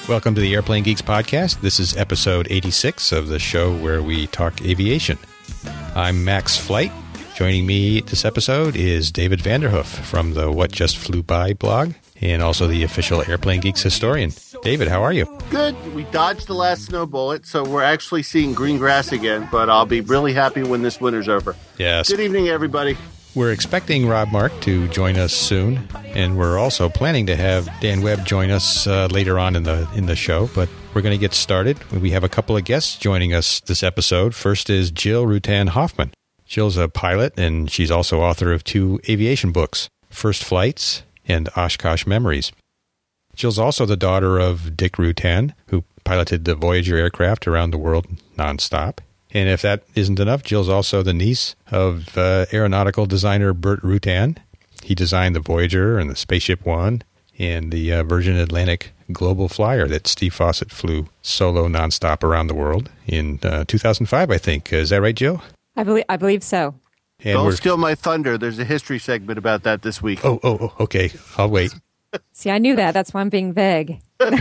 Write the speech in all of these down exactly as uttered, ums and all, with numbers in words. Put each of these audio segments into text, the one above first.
Welcome to the Airplane Geeks podcast. This is episode eighty-six of the show where we talk aviation. I'm Max Flight. Joining me this episode is David Vanderhoof from the What Just Flew By blog and also the official Airplane Geeks historian. David, how are you? Good. We dodged the last snow bullet, so we're actually seeing green grass again, but I'll be really happy when this winter's over. Yes. Good evening, everybody. We're expecting Rob Mark to join us soon, and we're also planning to have Dan Webb join us uh, later on in the in the show, but we're going to get started. We have a couple of guests joining us this episode. First is Jill Rutan Hoffman. Jill's a pilot, and she's also author of two aviation books, First Flights and Oshkosh Memories. Jill's also the daughter of Dick Rutan, who piloted the Voyager aircraft around the world nonstop. And if that isn't enough, Jill's also the niece of uh, aeronautical designer Burt Rutan. He designed the Voyager and the Spaceship One and the uh, Virgin Atlantic Global Flyer that Steve Fossett flew solo nonstop around the world in uh, two thousand five, I think. Is that right, Jill? I believe I believe so. And Don't we're... steal my thunder. There's a history segment about that this week. Oh, oh, oh, okay. I'll wait. See, I knew that. That's why I'm being vague.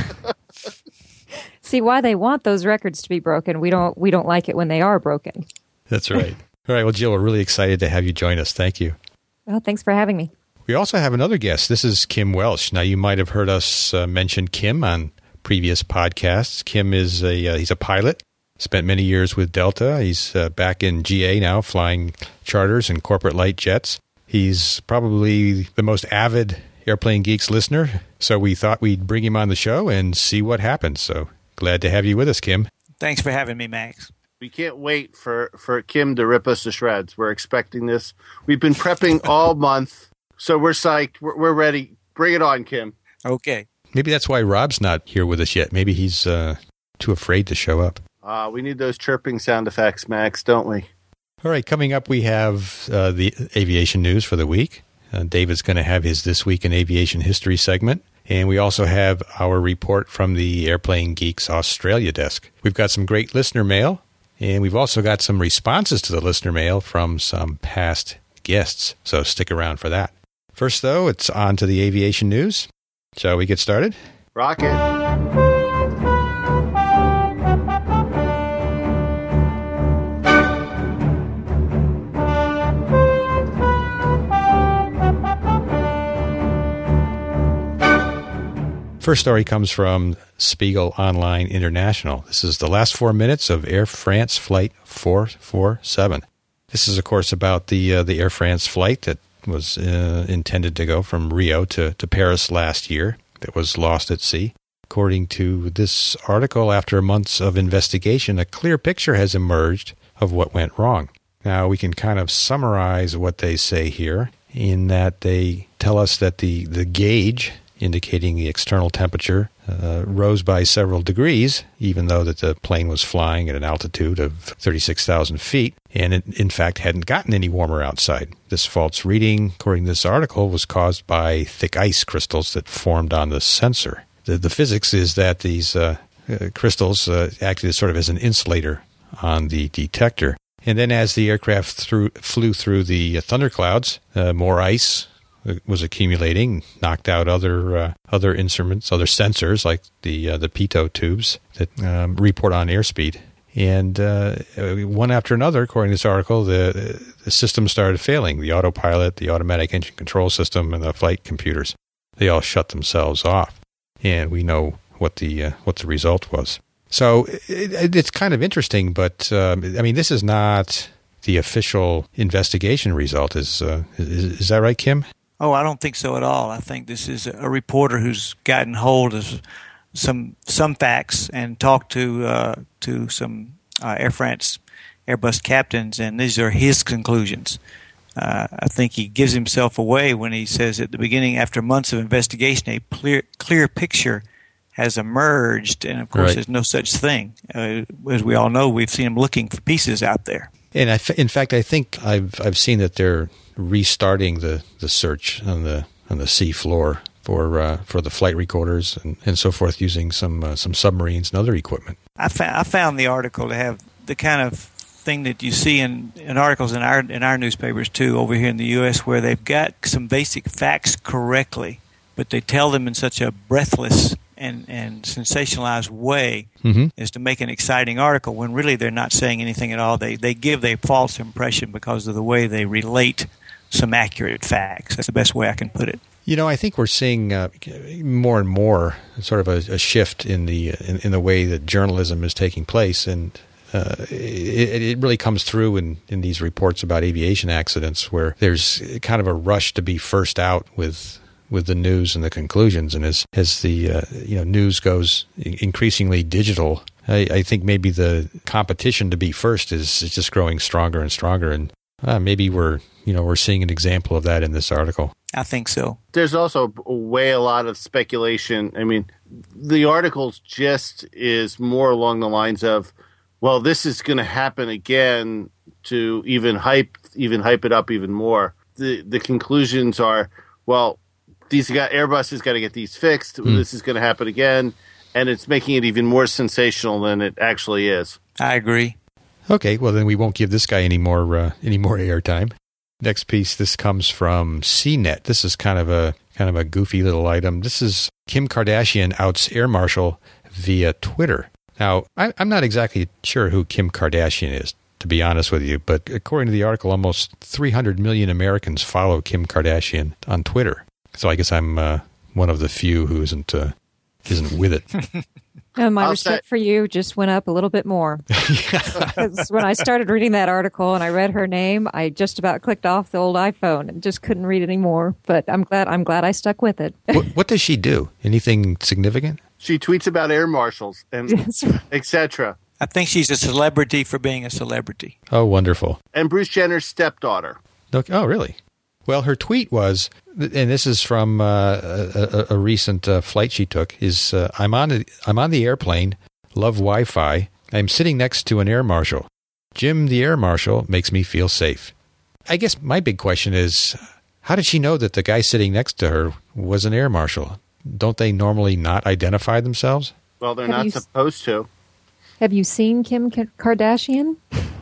See, why they want those records to be broken. We don't we don't like it when they are broken. That's right. All right. Well, Jill, we're really excited to have you join us. Thank you. Well, thanks for having me. We also have another guest. This is Kim Welsh. Now, you might have heard us uh, mention Kim on previous podcasts. Kim is a uh, he's a pilot. Spent many years with Delta. He's uh, back in G A now, flying charters and corporate light jets. He's probably the most avid Airplane Geeks listener, so we thought we'd bring him on the show and see what happens. So glad to have you with us, Kim. Thanks for having me, Max. We can't wait for, for Kim to rip us to shreds. We're expecting this. We've been prepping all month, so we're psyched. We're, we're ready. Bring it on, Kim. Okay. Maybe that's why Rob's not here with us yet. Maybe he's uh, too afraid to show up. Uh, we need those chirping sound effects, Max, don't we? All right, coming up, we have uh, the aviation news for the week. Uh, David's going to have his This Week in Aviation History segment. And we also have our report from the Airplane Geeks Australia desk. We've got some great listener mail, and we've also got some responses to the listener mail from some past guests. So stick around for that. First, though, it's on to the aviation news. Shall we get started? Rocket. First story comes from Spiegel Online International. This is the last four minutes of Air France Flight four forty-seven. This is, of course, about the uh, the Air France flight that was uh, intended to go from Rio to, to Paris last year that was lost at sea. According to this article, after months of investigation, a clear picture has emerged of what went wrong. Now, we can kind of summarize what they say here in that they tell us that the, the gauge indicating the external temperature, uh, rose by several degrees, even though that the plane was flying at an altitude of thirty-six thousand feet, and it, in fact, hadn't gotten any warmer outside. This false reading, according to this article, was caused by thick ice crystals that formed on the sensor. The, the physics is that these uh, uh, crystals uh, acted as sort of as an insulator on the detector. And then as the aircraft through, flew through the thunderclouds, uh, more ice was accumulating, knocked out other uh, other instruments, other sensors like the uh, the pitot tubes that um, report on airspeed. And uh, one after another, according to this article, the, the system started failing. The autopilot, the automatic engine control system, and the flight computers. They all shut themselves off. And we know what the uh, what the result was. So it, it's kind of interesting, but um, I mean, this is not the official investigation result. Is, uh, is is that right, Kim? Oh, I don't think so at all. I think this is a reporter who's gotten hold of some some facts and talked to uh, to some uh, Air France Airbus captains, and these are his conclusions. Uh, I think he gives himself away when he says at the beginning, after months of investigation, a clear clear picture has emerged, and of course, right. There's no such thing. Uh, as we all know, we've seen him looking for pieces out there. And I, in fact, I think I've I've seen that they're restarting the, the search on the on the sea floor for uh, for the flight recorders and, and so forth, using some uh, some submarines and other equipment. I, fa- I found the article to have the kind of thing that you see in, in articles in our in our newspapers too over here in the U S, where they've got some basic facts correctly, but they tell them in such a breathless and, and sensationalized way Mm-hmm. is to make an exciting article when really they're not saying anything at all. They they give a false impression because of the way they relate some accurate facts. That's the best way I can put it. You know, I think we're seeing uh, more and more sort of a, a shift in the in, in the way that journalism is taking place, and uh, it, it really comes through in, in these reports about aviation accidents, where there's kind of a rush to be first out with with the news and the conclusions. And as as the uh, you know news goes increasingly digital, I, I think maybe the competition to be first is, is just growing stronger and stronger, and uh, maybe we're you know we're seeing an example of that in this article. I think so. There's also way a lot of speculation. I mean, the articles just is more along the lines of, well, this is going to happen again to even hype, even hype it up even more. The the conclusions are, well, these got Airbus has got to get these fixed. Mm. This is going to happen again, and it's making it even more sensational than it actually is. I agree. Okay, well then we won't give this guy any more uh, any more airtime. Next piece, this comes from C net. This is kind of a kind of a goofy little item. This is Kim Kardashian outs Air Marshal via Twitter. Now, I, I'm not exactly sure who Kim Kardashian is, to be honest with you, but according to the article, almost three hundred million Americans follow Kim Kardashian on Twitter. So I guess I'm uh, one of the few who isn't uh, isn't with it. And my I'll respect say- for you just went up a little bit more. Because when I started reading that article and I read her name, I just about clicked off the old iPhone and just couldn't read anymore. But I'm glad I'm glad I stuck with it. what, what does she do? Anything significant? She tweets about air marshals and Yes. et cetera. I think she's a celebrity for being a celebrity. Oh, wonderful. And Bruce Jenner's stepdaughter. Okay. Oh, really? Well, her tweet was, and this is from uh, a, a recent uh, flight she took, is uh, I'm on the, I'm on the airplane, love Wi-Fi. I'm sitting next to an air marshal. Jim, the air marshal, makes me feel safe. I guess my big question is, how did she know that the guy sitting next to her was an air marshal? Don't they normally not identify themselves? Well, they're Have not you s- supposed to. Have you seen Kim K- Kardashian?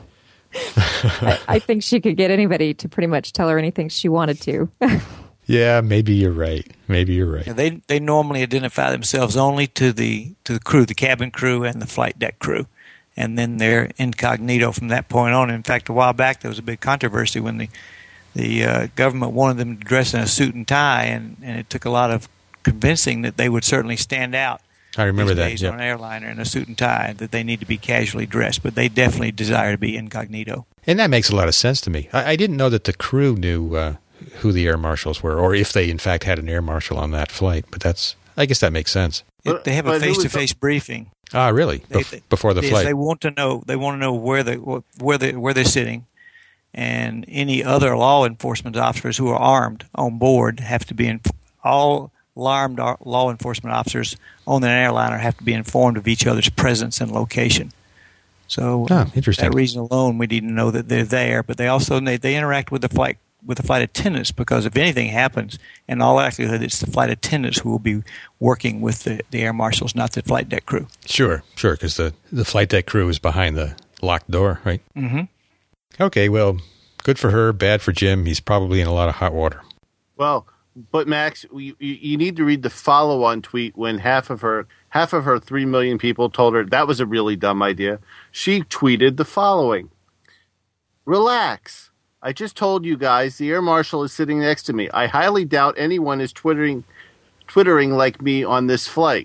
I, I think she could get anybody to pretty much tell her anything she wanted to. Yeah, maybe you're right. Maybe you're right. Yeah, they they normally identify themselves only to the to the crew, the cabin crew, and the flight deck crew, and then they're incognito from that point on. In fact, a while back there was a big controversy when the the uh, government wanted them to dress in a suit and tie, and, and it took a lot of convincing that they would certainly stand out. I remember these that. days Yep. on an airliner in a suit and tie, that they need to be casually dressed, but they definitely desire to be incognito. And that makes a lot of sense to me. I, I didn't know that the crew knew uh, who the air marshals were, or if they in fact had an air marshal on that flight. But that's, I guess that makes sense. It, they have a But who was the- face-to-face briefing. Ah, really? They- Bef- they- before the Yes, flight. they want to know. They want to know where they where they where they're sitting, and any other law enforcement officers who are armed on board have to be in. All armed law enforcement officers on an airliner have to be informed of each other's presence and location. So, Ah, for interesting. that reason alone, we need to know that they're there. But they also they, they interact with the flight with the flight attendants, because if anything happens, in all likelihood, it's the flight attendants who will be working with the, the air marshals, not the flight deck crew. Sure, sure, because the, the flight deck crew is behind the locked door, right? Mm-hmm. Okay, well, good for her, bad for Jim. He's probably in a lot of hot water. Well, but Max, you, you need to read the follow-on tweet when half of her half of her three million people told her that was a really dumb idea. She tweeted the following: "Relax. I just told you guys the air marshal is sitting next to me. I highly doubt anyone is twittering twittering like me on this flight."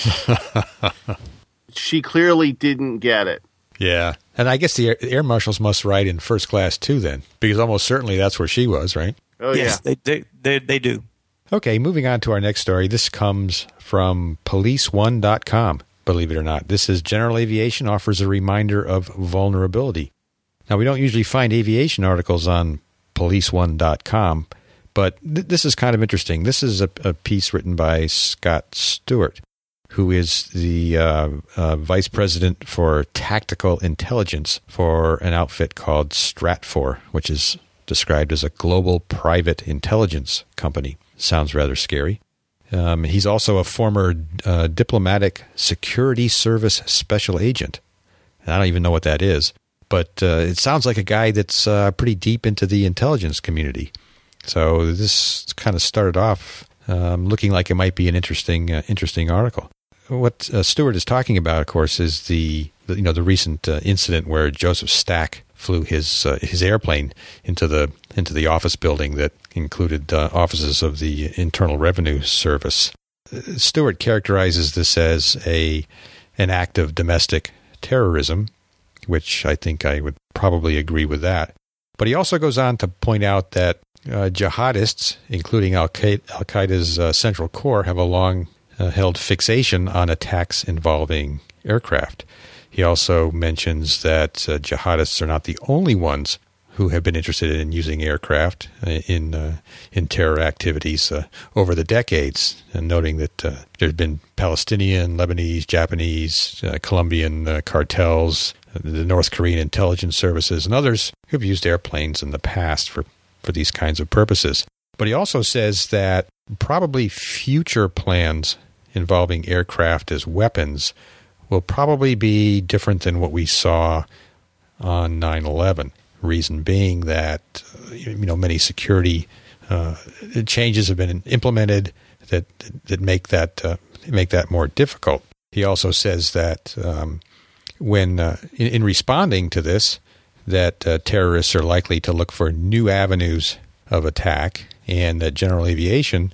She clearly didn't get it. Yeah, and I guess the air, air marshals must ride in first class too then, because almost certainly that's where she was, right? Oh yes, yeah. they, they they they do. Okay, moving on to our next story. This comes from police one dot com, believe it or not. This is General Aviation offers a reminder of vulnerability. Now, we don't usually find aviation articles on police one dot com, but th- this is kind of interesting. This is a, a piece written by Scott Stewart, who is the uh, uh, vice president for tactical intelligence for an outfit called Stratfor, which is described as a global private intelligence company. Sounds rather scary. Um, he's also a former uh, diplomatic security service special agent. And I don't even know what that is, but uh, it sounds like a guy that's uh, pretty deep into the intelligence community. So this kind of started off um, looking like it might be an interesting, uh, interesting article. what uh, Stewart is talking about, of course, is the, the you know the recent uh, incident where Joseph Stack flew his uh, his airplane into the into the office building that included uh, offices of the Internal Revenue Service. Uh, Stewart characterizes this as a an act of domestic terrorism, which I think I would probably agree with that. But he also goes on to point out that uh, jihadists, including Al-Qaeda, Al-Qaeda's uh, Central Core, have a long uh, held fixation on attacks involving aircraft. He also mentions that uh, jihadists are not the only ones who have been interested in using aircraft uh, in uh, in terror activities uh, over the decades, and noting that uh, there's been Palestinian, Lebanese, Japanese, uh, Colombian uh, cartels, uh, the North Korean intelligence services, and others who've used airplanes in the past for, for these kinds of purposes. But he also says that probably future plans involving aircraft as weapons will probably be different than what we saw on nine eleven. Reason being that uh, you know many security uh, changes have been implemented that that make that uh, make that more difficult. He also says that um, when uh, in, in responding to this, that uh, terrorists are likely to look for new avenues of attack, and that general aviation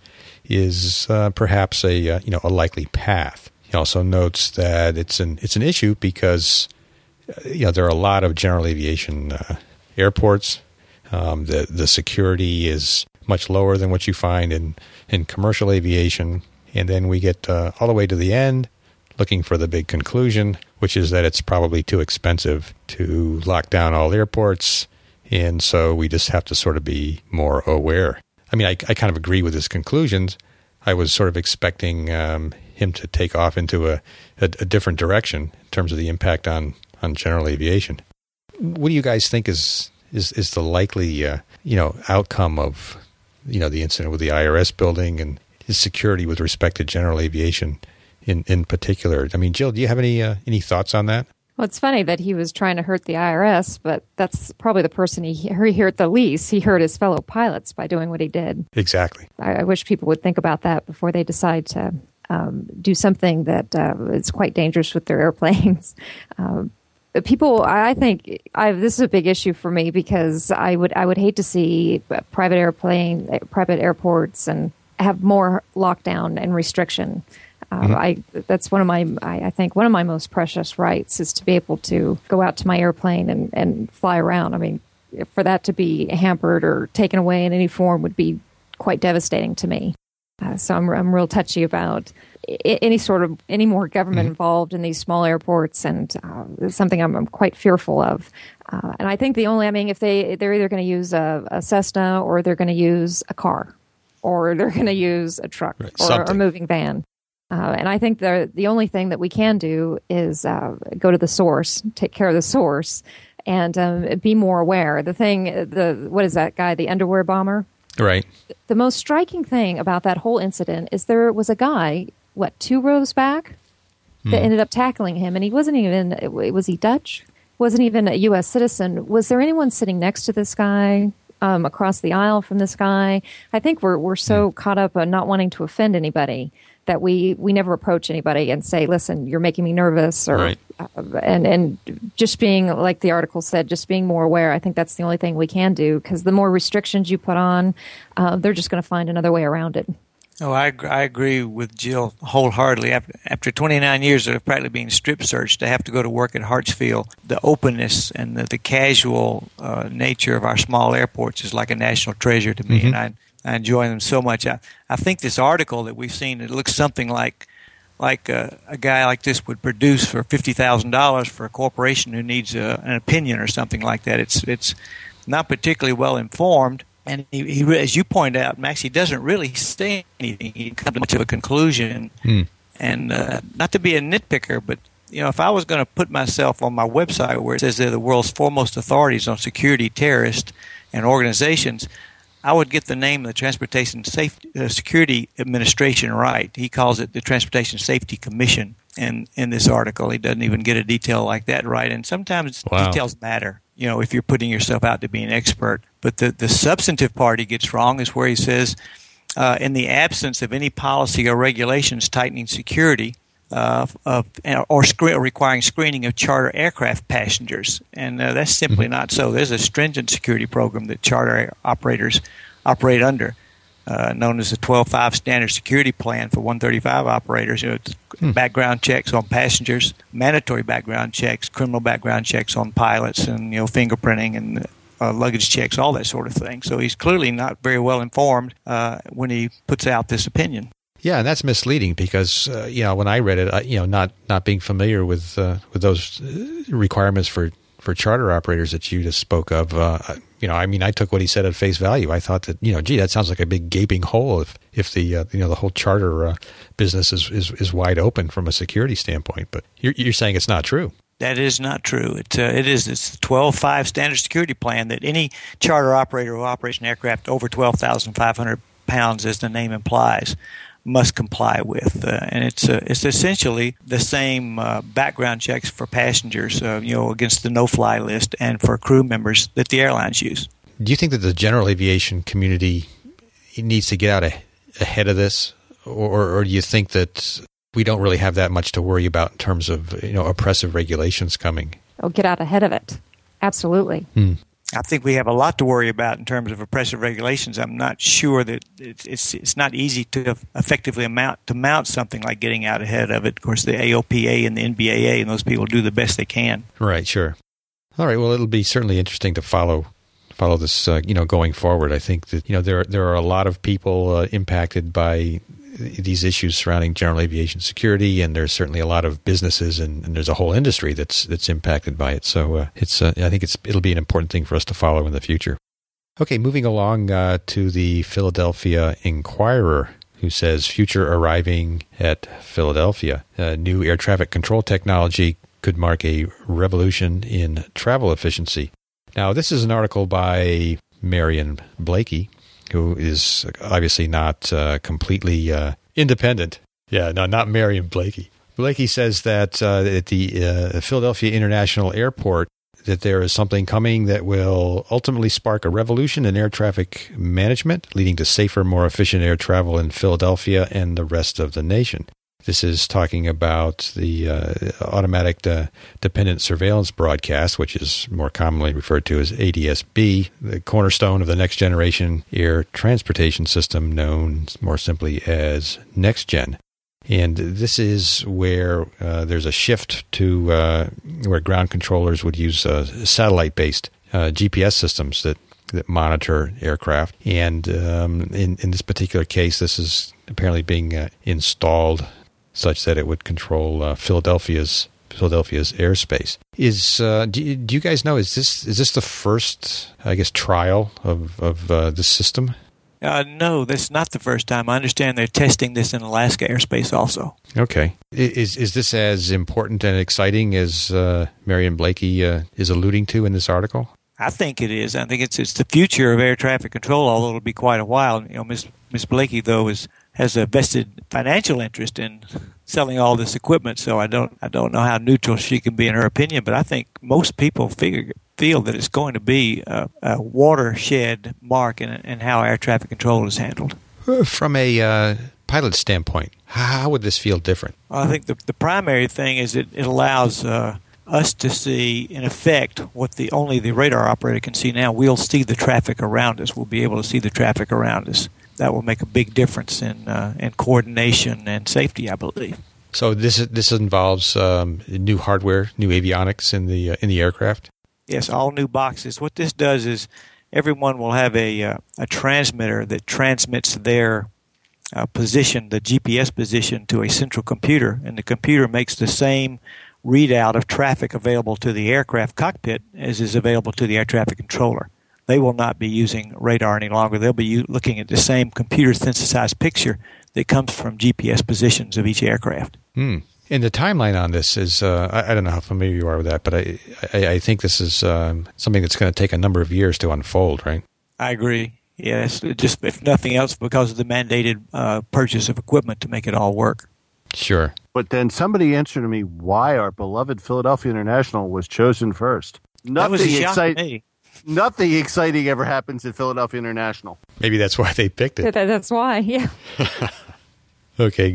is uh, perhaps a uh, you know a likely path. He also notes that it's an it's an issue because uh, you know there are a lot of general aviation uh, airports. Um, the the security is much lower than what you find in, in commercial aviation, and then we get uh, all the way to the end, looking for the big conclusion, which is that it's probably too expensive to lock down all airports, and so we just have to sort of be more aware. I mean, I, I kind of agree with his conclusions. I was sort of expecting um, him to take off into a, a, a different direction in terms of the impact on, on general aviation. What do you guys think is is, is the likely uh, you know outcome of you know the incident with the I R S building and his security with respect to general aviation in, in particular? I mean, Jill, do you have any uh, any thoughts on that? Well, it's funny that he was trying to hurt the I R S, but that's probably the person he, he hurt the least. He hurt his fellow pilots by doing what he did. Exactly. I, I wish people would think about that before they decide to um, do something that uh, is quite dangerous with their airplanes. um, People, I think, I, this is a big issue for me because I would, I would hate to see private airplane, private airports, and have more lockdown and restriction. Uh, mm-hmm. I that's one of my, I, I think, one of my most precious rights is to be able to go out to my airplane and, and fly around. I mean, for that to be hampered or taken away in any form would be quite devastating to me. Uh, so I'm, I'm real touchy about any sort of any more government mm-hmm. involved in these small airports, and uh, it's something I'm, I'm quite fearful of. Uh, and I think the only, I mean, if they they're either going to use a, a Cessna or they're going to use a car, or they're going to use a truck right, or a moving van. Uh, and I think the the only thing that we can do is uh, go to the source, take care of the source, and um, be more aware. The thing, the what is that guy, the underwear bomber? Right. The most striking thing about that whole incident is there was a guy, what, two rows back, that hmm. ended up tackling him, and he wasn't even, was he Dutch? Wasn't even a U S citizen. Was there anyone sitting next to this guy, um, across the aisle from this guy? I think we're we're so hmm. caught up on not wanting to offend anybody that we, we never approach anybody and say, listen, you're making me nervous, or right. uh, and and just being, like the article said, just being more aware. I think that's the only thing we can do, because the more restrictions you put on, uh, they're just going to find another way around it. Oh, I, I agree with Jill wholeheartedly. After, after twenty-nine years of practically being strip searched, to have to go to work at Hartsfield, the openness and the, the casual uh, nature of our small airports is like a national treasure to me, mm-hmm. and I, I enjoy them so much. I, I think this article that we've seen, it looks something like like a, a guy like this would produce for fifty thousand dollars for a corporation who needs a, an opinion or something like that. It's it's not particularly well informed. And he, he, as you point out, Max, he doesn't really say anything. He comes to much of a conclusion. Mm. And uh, not to be a nitpicker, but you know, if I was going to put myself on my website where it says they're the world's foremost authorities on security, terrorists, and organizations, I would get the name of the Transportation Safety uh, Security Administration right. He calls it the Transportation Safety Commission in, in this article. He doesn't even get a detail like that right. And sometimes wow. details matter, you know, if you're putting yourself out to be an expert. But the, the substantive part he gets wrong is where he says, uh, in the absence of any policy or regulations tightening security, uh, of or screen, requiring screening of charter aircraft passengers, and uh, that's simply mm-hmm. not so. There's a stringent security program that charter operators operate under, uh, known as the twelve five Standard Security Plan for one thirty-five operators. You know, hmm. background checks on passengers, mandatory background checks, criminal background checks on pilots, and you know, fingerprinting and uh, luggage checks, all that sort of thing. So he's clearly not very well informed uh, when he puts out this opinion. Yeah, and that's misleading because uh, you know when I read it, I, you know, not not being familiar with uh, with those requirements for, for charter operators that you just spoke of, uh, you know, I mean, I took what he said at face value. I thought that, you know, gee, that sounds like a big gaping hole if if the uh, you know the whole charter uh, business is, is is wide open from a security standpoint. But you're you're saying it's not true. That is not true. It, uh, it is it's the twelve five Standard Security Plan that any charter operator who operates an aircraft over twelve thousand five hundred pounds, as the name implies, must comply with, uh, and it's uh, it's essentially the same uh, background checks for passengers, uh, you know, against the no-fly list, and for crew members that the airlines use. Do you think that the general aviation community needs to get out a, ahead of this, or, or do you think that we don't really have that much to worry about in terms of, you know, oppressive regulations coming? Oh, get out ahead of it. Absolutely. Hmm. I think we have a lot to worry about in terms of oppressive regulations. I'm not sure that it's it's, it's not easy to effectively amount to mount something like getting out ahead of it. Of course, the A O P A and the N B A A and those people do the best they can. Right. Sure. All right. Well, it'll be certainly interesting to follow follow this. Uh, you know, going forward, I think that you know there there are a lot of people uh, impacted by these issues surrounding general aviation security, and there's certainly a lot of businesses and, and there's a whole industry that's that's impacted by it. So uh, it's uh, I think it's it'll be an important thing for us to follow in the future. Okay, moving along uh, to the Philadelphia Inquirer, who says future arriving at Philadelphia. Uh, new air traffic control technology could mark a revolution in travel efficiency. Now, this is an article by Marion Blakey, who is obviously not uh, completely uh, independent. Yeah, no, not Marion Blakey. Blakey says that uh, at the uh, Philadelphia International Airport, that there is something coming that will ultimately spark a revolution in air traffic management, leading to safer, more efficient air travel in Philadelphia and the rest of the nation. This is talking about the uh, automatic uh, dependent surveillance broadcast, which is more commonly referred to as A D S B, the cornerstone of the next generation air transportation system known more simply as NextGen. And this is where uh, there's a shift to uh, where ground controllers would use uh, satellite-based uh, G P S systems that, that monitor aircraft. And um, in, in this particular case, this is apparently being uh, installed such that it would control uh, Philadelphia's Philadelphia's airspace. Is uh, do, you, do you guys know? Is this is this the first, I guess, trial of of uh, the system? Uh, no, that's not the first time. I understand they're testing this in Alaska airspace also. Okay, is is this as important and exciting as uh, Marion Blakey uh, is alluding to in this article? I think it is. I think it's it's the future of air traffic control, although it'll be quite a while. You know, Miss Miss Blakey though is. has a vested financial interest in selling all this equipment, so I don't I don't know how neutral she can be in her opinion, but I think most people figure, feel that it's going to be a, a watershed mark in, in how air traffic control is handled. From a uh, pilot standpoint, how would this feel different? Well, I think the, the primary thing is it, it allows uh, us to see, in effect, what the only the radar operator can see now. We'll see the traffic around us. We'll be able to see the traffic around us. That will make a big difference in uh, in coordination and safety, I believe. So this this involves um, new hardware, new avionics in the uh, in the aircraft. Yes, all new boxes. What this does is everyone will have a uh, a transmitter that transmits their uh, position, the G P S position, to a central computer, and the computer makes the same readout of traffic available to the aircraft cockpit as is available to the air traffic controller. They will not be using radar any longer. They'll be looking at the same computer-synthesized picture that comes from G P S positions of each aircraft. Hmm. And the timeline on this is, uh, I, I don't know how familiar you are with that, but I, I, I think this is um, something that's going to take a number of years to unfold, right? I agree. Yes, just if nothing else, because of the mandated uh, purchase of equipment to make it all work. Sure. But then somebody answered me why our beloved Philadelphia International was chosen first. Nothing that was a shock excite- to me. Nothing exciting ever happens at Philadelphia International. Maybe that's why they picked it. That's why, yeah. Okay, good.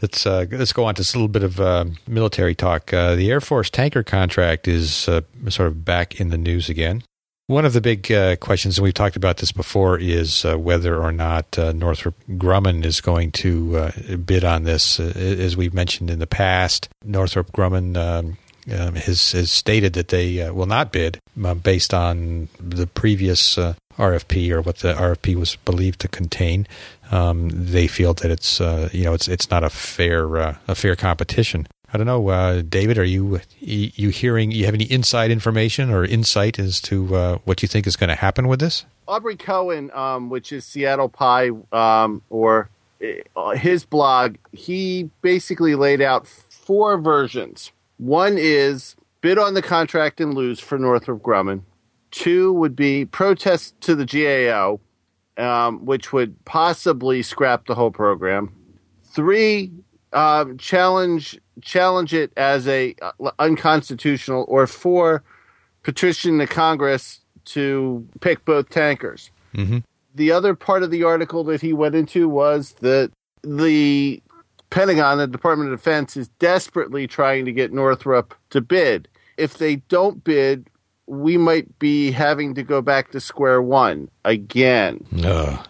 Let's uh, let's go on to just a little bit of uh, military talk. Uh, the Air Force tanker contract is uh, sort of back in the news again. One of the big uh, questions, and we've talked about this before, is uh, whether or not uh, Northrop Grumman is going to uh, bid on this. Uh, as we've mentioned in the past, Northrop Grumman um, um, has, has stated that they uh, will not bid uh, based on the previous uh, R F P or what the R F P was believed to contain. Um, they feel that it's uh, you know it's it's not a fair uh, a fair competition. I don't know, uh, David. Are you you hearing? You have any inside information or insight as to uh, what you think is going to happen with this? Aubrey Cohen, um, which is Seattle Pie, um, or uh, his blog, he basically laid out four versions. One is bid on the contract and lose for Northrop Grumman. Two would be protest to the G A O, um, which would possibly scrap the whole program. Three, um, challenge challenge it as a uh, unconstitutional. Or four, petition the Congress to pick both tankers. Mm-hmm. The other part of the article that he went into was that the Pentagon, the Department of Defense, is desperately trying to get Northrop to bid. If they don't bid, we might be having to go back to square one again. Ugh.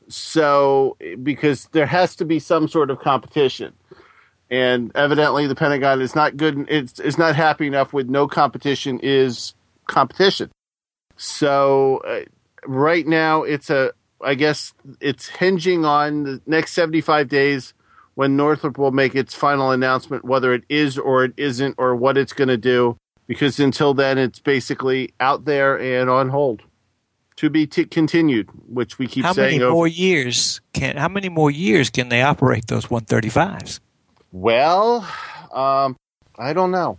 So, because there has to be some sort of competition. And evidently the Pentagon is not good, it's, it's not happy enough with no competition is competition. So, uh, right now it's a, I guess it's hinging on the next seventy-five days when Northrop will make its final announcement, whether it is or it isn't, or what it's going to do. Because until then, it's basically out there and on hold to be t- continued, which we keep how saying. Many over. more years can, how many more years can they operate those one thirty-fives? Well, um, I don't know.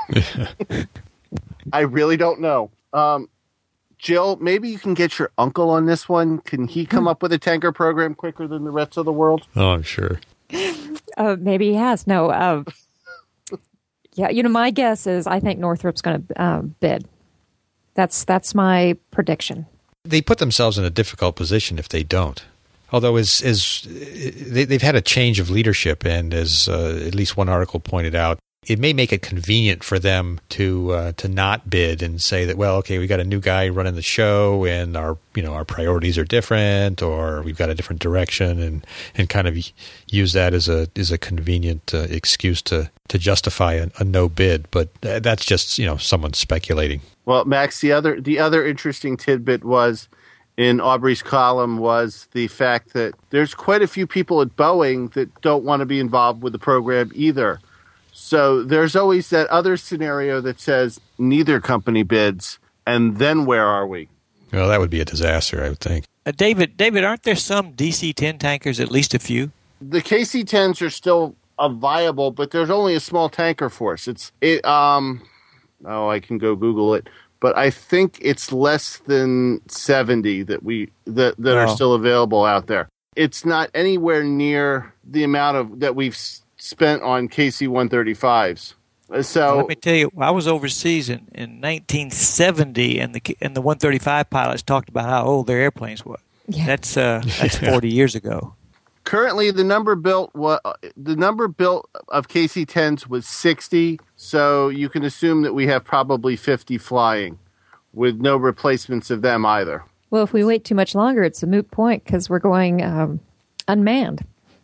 I really don't know. Um, Jill, maybe you can get your uncle on this one. Can he come up with a tanker program quicker than the rest of the world? Oh, I'm sure. Uh, maybe he has. No. Uh, yeah, you know, my guess is I think Northrop's going to uh, bid. That's that's my prediction. They put themselves in a difficult position if they don't. Although, as as they, they've had a change of leadership, and as uh, at least one article pointed out, it may make it convenient for them to uh, to not bid and say that, well, okay, we got a new guy running the show, and our you know our priorities are different, or we've got a different direction, and, and kind of use that as a as a convenient uh, excuse to to justify a, a no bid. But that's just you know someone speculating. Well, Max, the other the other interesting tidbit was in Aubrey's column was the fact that there's quite a few people at Boeing that don't want to be involved with the program either. So there's always that other scenario that says neither company bids, and then where are we? Well, that would be a disaster, I would think. Uh, David, David, aren't there some D C ten tankers, at least a few? The K C tens are still a viable, but there's only a small tanker force. It's it. Um, oh, I can go Google it, but I think it's less than seventy that we that that oh. are still available out there. It's not anywhere near the amount of that we've spent on K C one thirty-fives. So well, let me tell you, I was overseas in, in nineteen seventy, and the and the one thirty-five pilots talked about how old their airplanes were. Yeah. That's uh, that's forty years ago. Currently, the number built wa- the number built of K C tens was sixty. So you can assume that we have probably fifty flying, with no replacements of them either. Well, if we wait too much longer, it's a moot point because we're going um, unmanned.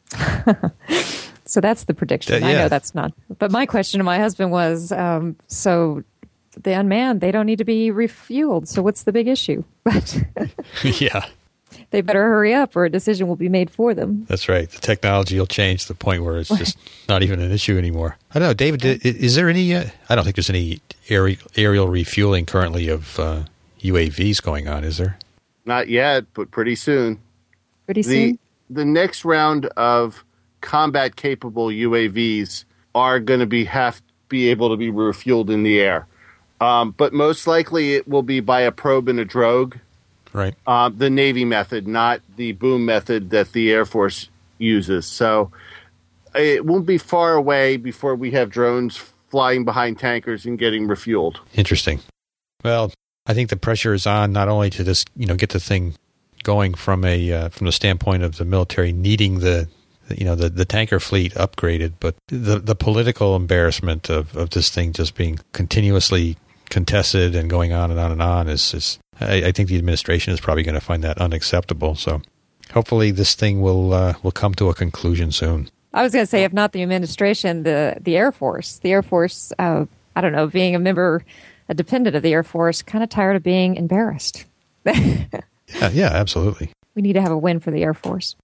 So that's the prediction. Uh, yeah. I know that's not. But my question to my husband was, um, so the unmanned, they don't need to be refueled. So what's the big issue? But Yeah, they better hurry up or a decision will be made for them. that's right. The technology will change to the point where it's just not even an issue anymore. I don't know, David, i- is there any, uh, I don't think there's any aerial, aerial refueling currently of uh, U A Vs going on, is there? Not yet, but pretty soon. Pretty The soon. the next round of combat capable U A Vs are going to be have be able to be refueled in the air, um, but most likely it will be by a probe and a drogue. Right. Uh, the Navy method, not the boom method that the Air Force uses. So it won't be far away before we have drones flying behind tankers and getting refueled. Interesting. Well, I think the pressure is on not only to just you know get the thing going from a uh, from the standpoint of the military needing the you know, the, the tanker fleet upgraded, but the the political embarrassment of, of this thing just being continuously contested and going on and on and on is, is I, I think the administration is probably going to find that unacceptable. So hopefully this thing will uh, will come to a conclusion soon. I was going to say, if not the administration, the, the Air Force. The Air Force, uh, I don't know, being a member, a dependent of the Air Force, kind of tired of being embarrassed. yeah, yeah, absolutely. We need to have a win for the Air Force.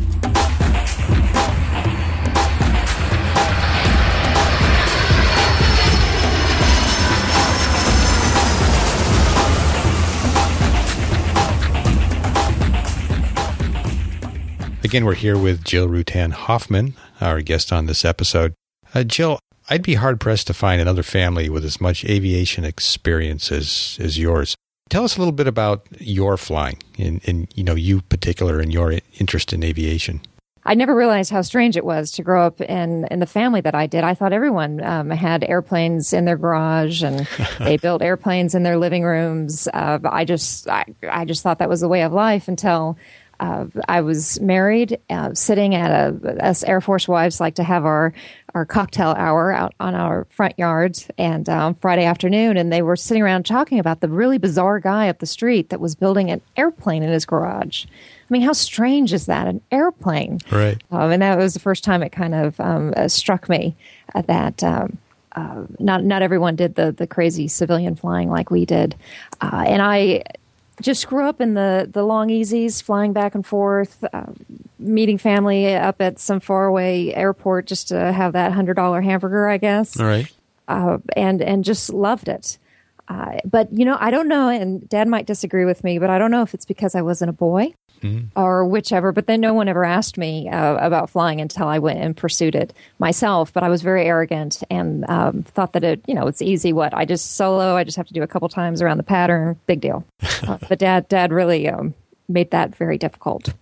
Again, we're here with Jill Rutan Hoffman, our guest on this episode. Uh, Jill, I'd be hard-pressed to find another family with as much aviation experience as, as yours. Tell us a little bit about your flying, and, and you know, you particular and your interest in aviation. I never realized how strange it was to grow up in, in the family that I did. I thought everyone um, had airplanes in their garage and they built airplanes in their living rooms. Uh, I just I, I just thought that was the way of life until uh, I was married, uh, sitting at a, us Air Force wives like to have our, our cocktail hour out on our front yards and um, Friday afternoon, and they were sitting around talking about the really bizarre guy up the street that was building an airplane in his garage. I mean, how strange is that? An airplane. Right. Um, and that was the first time it kind of um, uh, struck me uh, that um, uh, not not everyone did the, the crazy civilian flying like we did. Uh, and I just grew up in the, the long easies, flying back and forth, uh, meeting family up at some faraway airport just to have that one hundred dollars hamburger, I guess. All right. Uh, and, and just loved it. Uh, but, you know, I don't know, and Dad might disagree with me, but I don't know if it's because I wasn't a boy. Mm-hmm. Or whichever, but then no one ever asked me uh, about flying until I went and pursued it myself. But I was very arrogant and um, thought that it, you know, it's easy. What I just solo, I just have to do a couple times around the pattern. Big deal. Uh, but Dad, Dad really um, made that very difficult.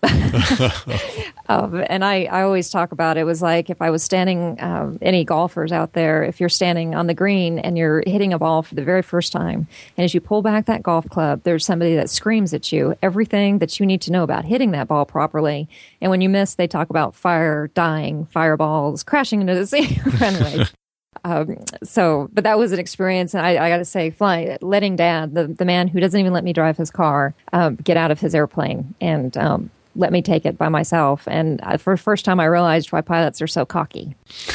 um, and I, I always talk about it was like if I was standing, um, any golfers out there, if you're standing on the green and you're hitting a ball for the very first time, and as you pull back that golf club, there's somebody that screams at you everything that you need to know about hitting that ball properly. And when you miss, they talk about fire, dying, fireballs, crashing into the sea. Anyway. Um, so, but that was an experience, and I, I got to say, flying, letting Dad, the, the man who doesn't even let me drive his car, um, get out of his airplane and um, let me take it by myself. And uh, for the first time, I realized why pilots are so cocky.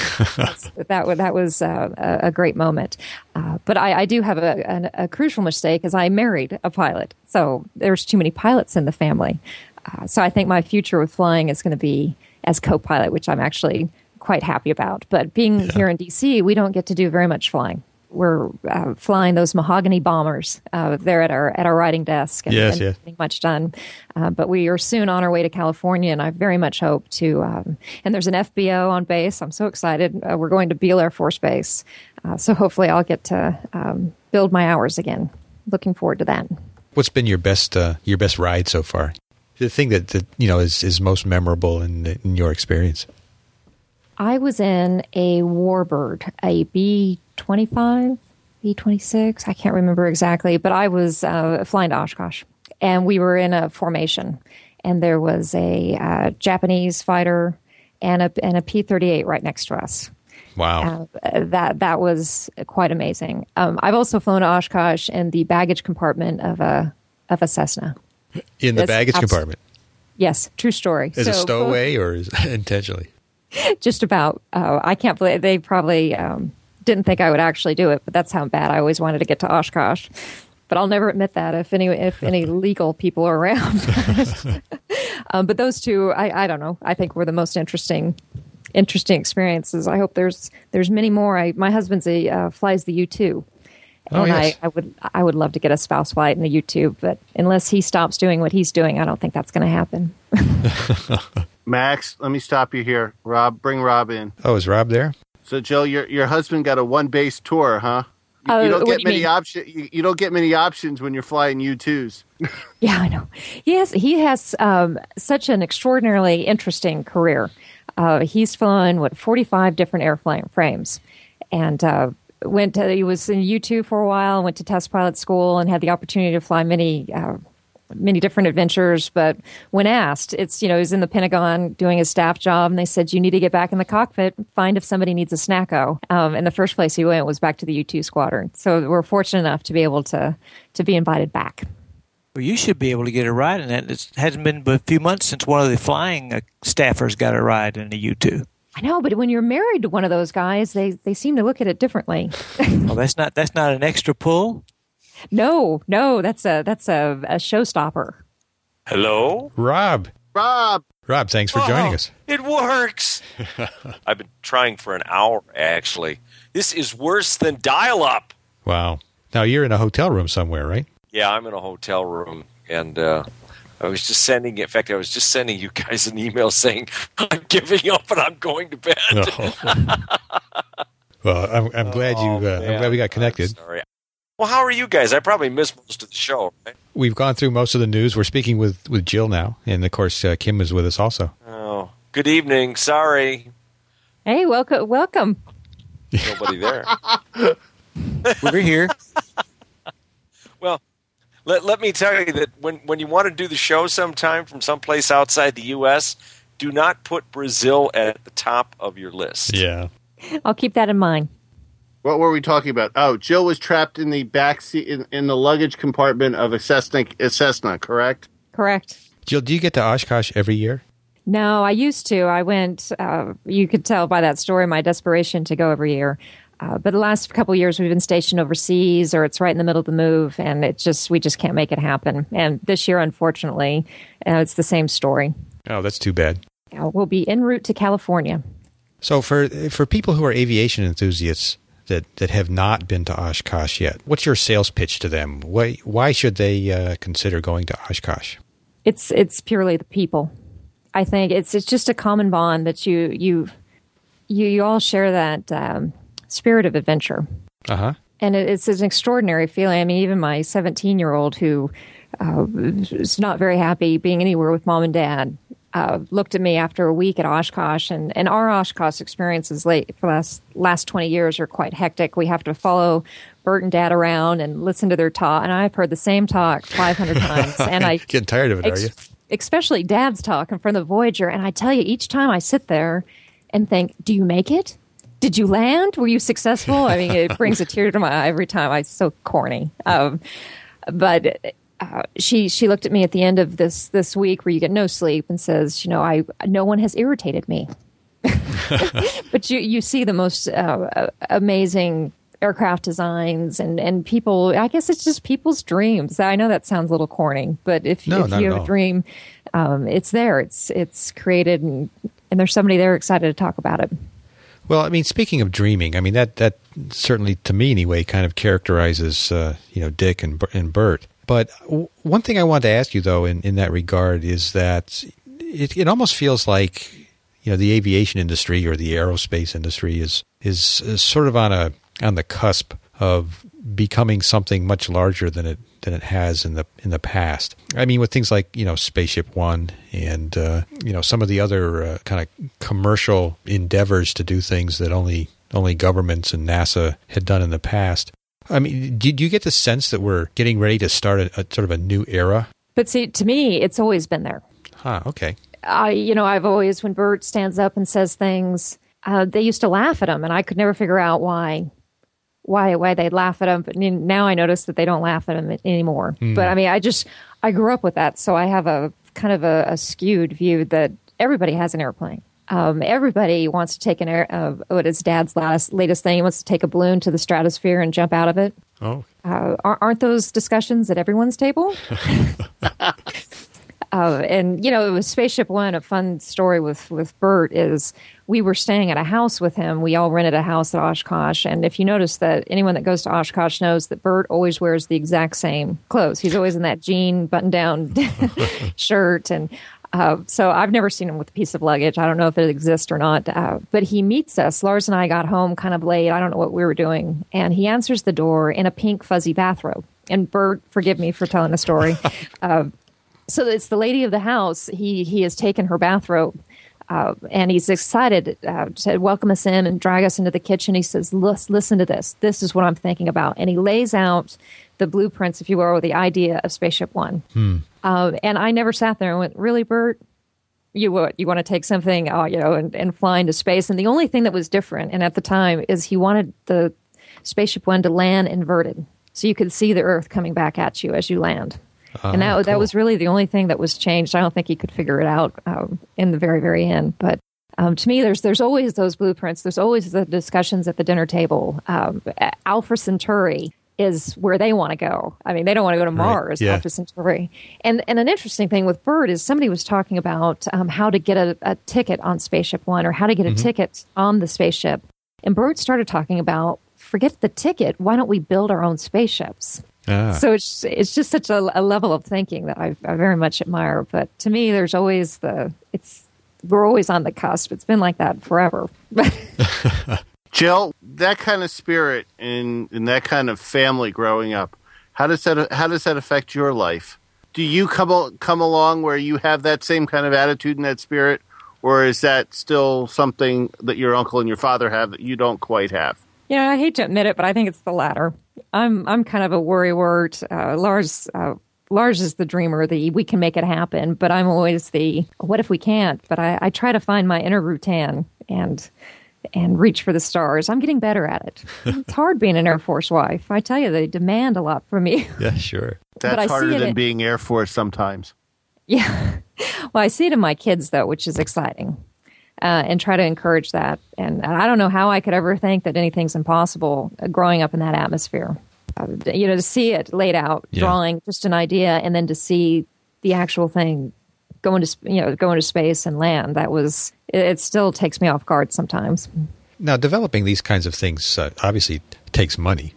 that that was uh, a, a great moment. Uh, but I, I do have a, a, a crucial mistake, as I married a pilot, so there's too many pilots in the family. Uh, so I think my future with flying is going to be as co-pilot, which I'm actually quite happy about. But being yeah. here in D C, we don't get to do very much flying. We're uh, flying those mahogany bombers uh, there at our at our writing desk and, yes, and yes. getting much done. Uh, but we are soon on our way to California, and I very much hope to. Um, and there's an F B O on base. I'm so excited. Uh, we're going to Beale Air Force Base, uh, so hopefully I'll get to um, build my hours again. Looking forward to that. What's been your best uh, your best ride so far? The thing that, that you know is, is most memorable in, in your experience. I was in a Warbird, a B twenty-five, B twenty-six, I can't remember exactly, but I was uh, flying to Oshkosh, and we were in a formation, and there was a uh, Japanese fighter and a, and a P thirty-eight right next to us. Wow. Uh, that that was quite amazing. Um, I've also flown to Oshkosh in the baggage compartment of a of a Cessna. In the That's baggage abs- compartment? Yes, true story. Is so, it stowaway or is it intentionally? Just about. Uh, I can't believe they probably um, didn't think I would actually do it, but that's how bad I always wanted to get to Oshkosh. But I'll never admit that if any if any legal people are around. um, but those two, I, I don't know. I think were the most interesting interesting experiences. I hope there's there's many more. I, my husband's a uh, flies the U two. And oh, yes. I, I would I would love to get a spouse flight in the U two, but unless he stops doing what he's doing, I don't think that's going to happen. Max, let me stop you here. Rob, bring Rob in. Oh, is Rob there? So, Jill, your your husband got a one base tour, huh? You, uh, you don't get do many you options. You, you don't get many options when you're flying U twos. Yeah, I know. He has he has um, such an extraordinarily interesting career. Uh, he's flown what forty-five different airframes, and uh, went to, he was in U two for a while. Went to test pilot school and had the opportunity to fly many. Uh, many different adventures, but when asked, it's, you know, he's in the Pentagon doing his staff job, and they said, you need to get back in the cockpit, find if somebody needs a snacko. Um, and the first place he went was back to the U two squadron. So we're fortunate enough to be able to, to be invited back. Well, you should be able to get a ride in that. It hasn't been but a few months since one of the flying uh, staffers got a ride in the U two. I know, but when you're married to one of those guys, they, they seem to look at it differently. Well, that's not that's not an extra pull. No, no, that's a that's a, a showstopper. Hello? Rob. Rob. Rob, thanks for joining Oh, us. It works. I've been trying for an hour, actually. This is worse than dial-up. Wow. Now you're in a hotel room somewhere, right? Yeah, I'm in a hotel room, and uh, I was just sending, in fact, I was just sending you guys an email saying, I'm giving up and I'm going to bed. Oh. Well, I'm, I'm glad you. Oh, Uh, I'm man. glad we got connected. I'm sorry. Well, how are you guys? I probably missed most of the show, right? We've gone through most of the news. We're speaking with, with Jill now, and of course uh, Kim is with us also. Oh, good evening. Sorry. Hey, welcome, welcome. Nobody there. We're here. Well, let, let me tell you that when, when you want to do the show sometime from someplace outside the U S, do not put Brazil at the top of your list. Yeah. I'll keep that in mind. What were we talking about? Oh, Jill was trapped in the back seat in, in the luggage compartment of a Cessna, a Cessna, correct? Correct. Jill, do you get to Oshkosh every year? No, I used to. I went, uh, you could tell by that story, my desperation to go every year. Uh, but the last couple of years, we've been stationed overseas, or it's right in the middle of the move, and it just we just can't make it happen. And this year, unfortunately, uh, it's the same story. Oh, that's too bad. Uh, we'll be en route to California. So for for people who are aviation enthusiasts that, that have not been to Oshkosh yet, what's your sales pitch to them? Why why should they uh, consider going to Oshkosh? It's it's purely the people. I think it's it's just a common bond that you you you, you all share that um, spirit of adventure. Uh huh. And it, it's an extraordinary feeling. I mean, even my seventeen-year-old who uh, is not very happy being anywhere with mom and dad uh, looked at me after a week at Oshkosh. And, and our Oshkosh experiences late for the last, last twenty years are quite hectic. We have to follow Bert and Dad around and listen to their talk. And I've heard the same talk five hundred times. And I Getting tired of it, ex- are you? Especially Dad's talk in front of the Voyager. And I tell you, each time I sit there and think, do you make it? Did you land? Were you successful? I mean, it brings a tear to my eye every time. It's so corny. Um, but uh, she she looked at me at the end of this this week where you get no sleep and says, you know, I no one has irritated me. But you you see the most uh, amazing aircraft designs and, and people. I guess it's just people's dreams. I know that sounds a little corny, but if, No, if not you at have all. a dream, um, it's there. It's it's created, and, and there's somebody there excited to talk about it. Well, I mean, speaking of dreaming, I mean that that certainly, to me anyway, kind of characterizes uh, you know Dick and and Bert. But w- one thing I wanted to ask you though, in, in that regard, is that it it almost feels like you know the aviation industry or the aerospace industry is is, is sort of on a on the cusp of becoming something much larger than it than it has in the in the past. I mean, with things like you know Spaceship One and uh, you know some of the other uh, kind of commercial endeavors to do things that only only governments and NASA had done in the past. I mean, do, do you get the sense that we're getting ready to start a, a sort of a new era? But see, to me, it's always been there. Huh. Okay. I, you know, I've always, when Bert stands up and says things, uh, they used to laugh at him, and I could never figure out why, why, why they'd laugh at him. But now I notice that they don't laugh at him anymore. Mm. But I mean, I just, I grew up with that, so I have a kind of a, a skewed view that everybody has an airplane. Um, everybody wants to take an air. Uh, what is Dad's last latest thing? He wants to take a balloon to the stratosphere and jump out of it. Oh, uh, aren't those discussions at everyone's table? Uh, and, you know, it was Spaceship One. A fun story with, with Bert is we were staying at a house with him. We all rented a house at Oshkosh. And if you notice that anyone that goes to Oshkosh knows that Bert always wears the exact same clothes. He's always in that jean button-down shirt. And uh, so I've never seen him with a piece of luggage. I don't know if it exists or not. Uh, but he meets us. Lars and I got home kind of late. I don't know what we were doing. And he answers the door in a pink fuzzy bathrobe. And Bert, forgive me for telling a story. uh, So it's the lady of the house. He he has taken her bathrobe Uh, and he's excited uh, to welcome us in and drag us into the kitchen. He says, listen to this. This is what I'm thinking about. And he lays out the blueprints, if you will, or the idea of Spaceship One. Hmm. Uh, and I never sat there and went, really, Bert? You what? You want to take something, uh, you know, and, and fly into space? And the only thing that was different, and at the time, is he wanted the Spaceship One to land inverted, so you could see the Earth coming back at you as you land. Uh, and that cool. that was really the only thing that was changed. I don't think he could figure it out um, in the very, very end. But um, to me, there's there's always those blueprints. There's always the discussions at the dinner table. Um, Alpha Centauri is where they want to go. I mean, they don't want to go to Mars, right. yeah. Alpha Centauri. And and an interesting thing with Bert is somebody was talking about um, how to get a, a ticket on Spaceship One or how to get a mm-hmm. ticket on the spaceship. And Bert started talking about, forget the ticket, why don't we build our own spaceships? Ah. So it's it's just such a, a level of thinking that I, I very much admire. But to me, there's always the it's we're always on the cusp. It's been like that forever. Jill, that kind of spirit and in, in that kind of family growing up, how does that how does that affect your life? Do you come come along where you have that same kind of attitude and that spirit, or is that still something that your uncle and your father have that you don't quite have? Yeah, I hate to admit it, but I think it's the latter. I'm I'm kind of a worrywart. Uh, Lars uh, Lars is the dreamer. The we can make it happen, but I'm always the what if we can't? But I, I try to find my inner Rutan and and reach for the stars. I'm getting better at it. It's hard being an Air Force wife. I tell you, they demand a lot from you. Yeah, sure. That's harder than in, being Air Force sometimes. Yeah. Well, I see it in my kids though, which is exciting. Uh, and try to encourage that. And, and I don't know how I could ever think that anything's impossible uh, growing up in that atmosphere. Uh, you know, to see it laid out, yeah. drawing just an idea, and then to see the actual thing go into, you know, go into space and land, that was, it, it still takes me off guard sometimes. Now, developing these kinds of things uh, obviously takes money.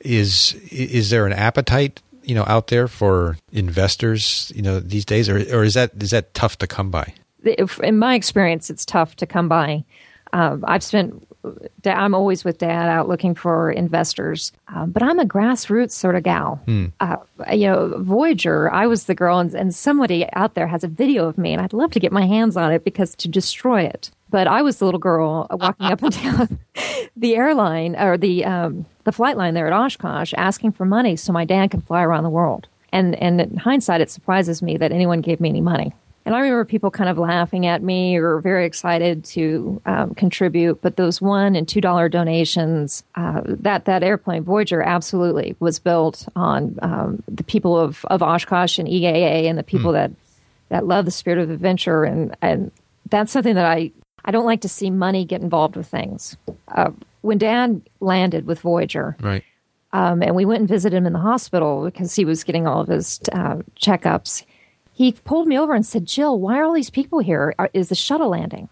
Is is there an appetite, you know, out there for investors, you know, these days, or or is that is that tough to come by? In my experience, it's tough to come by. Um, I've spent, I'm always with Dad out looking for investors, um, but I'm a grassroots sort of gal. Hmm. Uh, you know, Voyager, I was the girl, and, and somebody out there has a video of me, and I'd love to get my hands on it because to destroy it. But I was the little girl walking up and down the airline or the um, the flight line there at Oshkosh asking for money so my dad can fly around the world. And, and in hindsight, it surprises me that anyone gave me any money. And I remember people kind of laughing at me or very excited to um, contribute. But those one and two dollar donations, uh, that that airplane Voyager absolutely was built on um, the people of, of Oshkosh and E A A and the people mm. that that love the spirit of adventure. And and that's something that I I don't like to see money get involved with things. Uh, when Dad landed with Voyager, right, um, and we went and visited him in the hospital because he was getting all of his uh, checkups. He pulled me over and said, "Jill, why are all these people here? Is the shuttle landing?"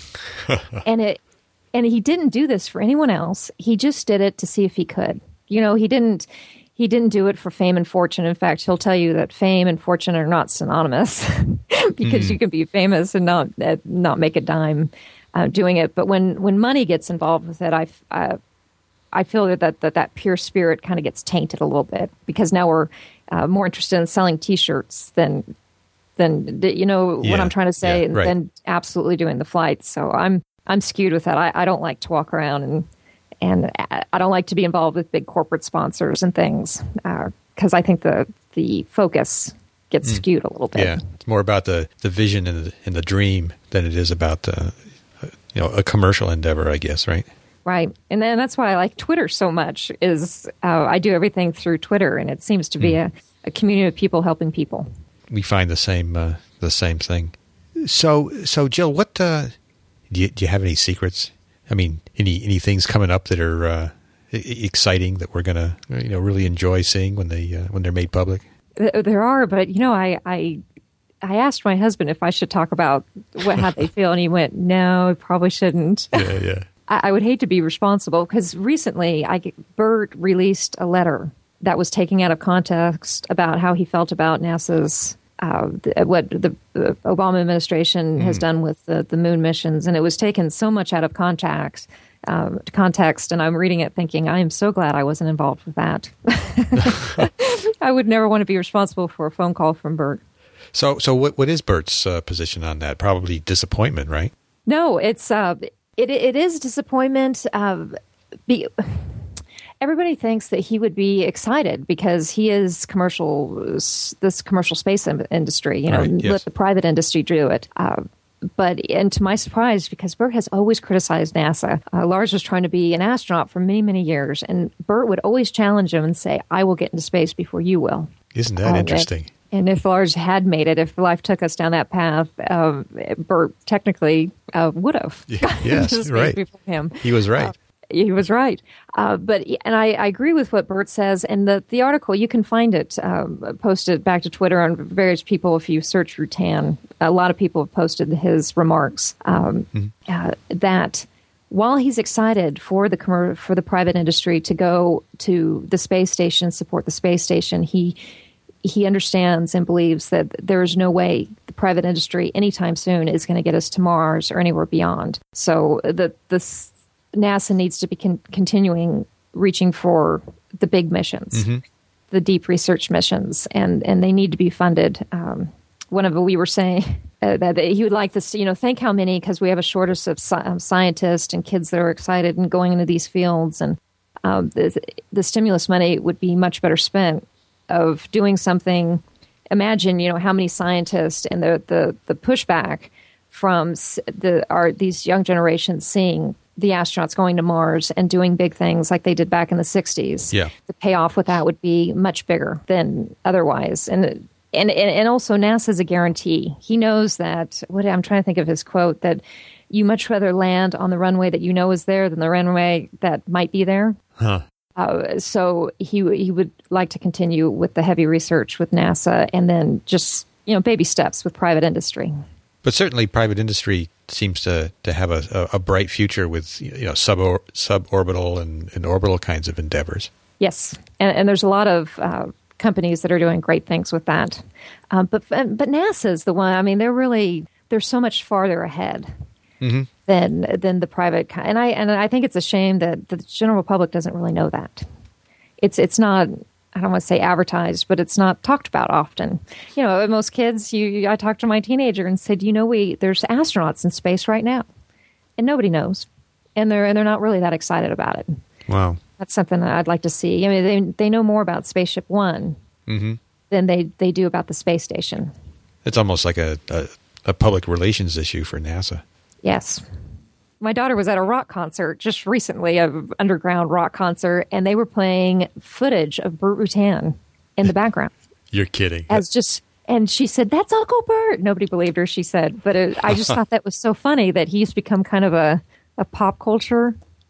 and it, and he didn't do this for anyone else. He just did it to see if he could. You know, he didn't. He didn't do it for fame and fortune. In fact, he'll tell you that fame and fortune are not synonymous because mm. you can be famous and not uh, not make a dime uh, doing it. But when, when money gets involved with it, I uh, I feel that that, that that pure spirit kind of gets tainted a little bit because now we're uh, more interested in selling T-shirts than. Then you know yeah, what I'm trying to say, yeah, and right. then absolutely doing the flights. So I'm I'm skewed with that. I, I don't like to walk around and and I don't like to be involved with big corporate sponsors and things because uh, I think the the focus gets mm. skewed a little bit. Yeah, it's more about the, the vision and the, and the dream than it is about uh, you know a commercial endeavor, I guess, right? Right, and then that's why I like Twitter so much. Is uh, I do everything through Twitter, and it seems to be mm. a, a community of people helping people. We find the same uh, the same thing. So, so Jill, what uh, do you do? You have any secrets? I mean, any any things coming up that are uh, exciting that we're gonna you know really enjoy seeing when they uh, when they're made public? There are, but you know, I I, I asked my husband if I should talk about what how they feel, and he went, "No, probably shouldn't." Yeah, yeah. I, I would hate to be responsible because recently, I Bert released a letter that was taken out of context about how he felt about NASA's uh, the, what the, the Obama administration mm. has done with the, the moon missions, and it was taken so much out of context. Um, context, and I'm reading it thinking, I am so glad I wasn't involved with that. I would never want to be responsible for a phone call from Bert. So, so what what is Bert's uh, position on that? Probably disappointment, right? No, it's uh, it it is disappointment. Uh, be, everybody thinks that he would be excited because he is commercial. This commercial space industry, you know, right, yes. let the private industry do it. Uh, But, and to my surprise, because Bert has always criticized NASA, uh, Lars was trying to be an astronaut for many, many years, and Bert would always challenge him and say, I will get into space before you will. Isn't that um, interesting? And, and if Lars had made it, if life took us down that path, uh, Bert technically uh, would have. Yeah, yes, right. Before him. He was right. Uh, He was right. Uh, but, and I, I agree with what Bert says. And the, the article, you can find it um, posted back to Twitter on various people. If you search Rutan, a lot of people have posted his remarks um, mm-hmm. uh, that while he's excited for the commer- for the private industry to go to the space station, support the space station, he he understands and believes that there is no way the private industry anytime soon is going to get us to Mars or anywhere beyond. So the the NASA needs to be con- continuing reaching for the big missions, mm-hmm. the deep research missions, and, and they need to be funded. Um, one of the, we were saying uh, that he would like this, you know, think how many, because we have a shortage of sci- um, scientists and kids that are excited and going into these fields, and um, the, the stimulus money would be much better spent of doing something. Imagine, you know, how many scientists and the the, the pushback from the our these young generations seeing the astronauts going to Mars and doing big things like they did back in the sixties. Yeah. The payoff with that would be much bigger than otherwise. And and and also NASA's a guarantee. He knows that, what I'm trying to think of his quote, that you much rather land on the runway that you know is there than the runway that might be there. Huh. Uh, so he he would like to continue with the heavy research with NASA and then just, you know, baby steps with private industry. But certainly private industry seems to, to have a, a bright future with, you know, sub suborbital and, and orbital kinds of endeavors. Yes, and, and there's a lot of uh, companies that are doing great things with that. Um, but but NASA's the one. I mean, they're really they're so much farther ahead mm-hmm. than than the private. And I and I think it's a shame that the general public doesn't really know that. It's it's not. I don't want to say advertised, but it's not talked about often. You know, most kids, you, I talked to my teenager and said, you know, we there's astronauts in space right now, and nobody knows, and they're and they're not really that excited about it. Wow, that's something that I'd like to see. I mean, they they know more about Spaceship One mm-hmm. than they they do about the space station. It's almost like a, a a public relations issue for NASA. Yes. My daughter was at a rock concert just recently, an underground rock concert, and they were playing footage of Bert Rutan in the background. You're kidding. As just, and she said, "That's Uncle Bert." Nobody believed her, she said. But it, I just thought that was so funny that he's become kind of a, a pop culture.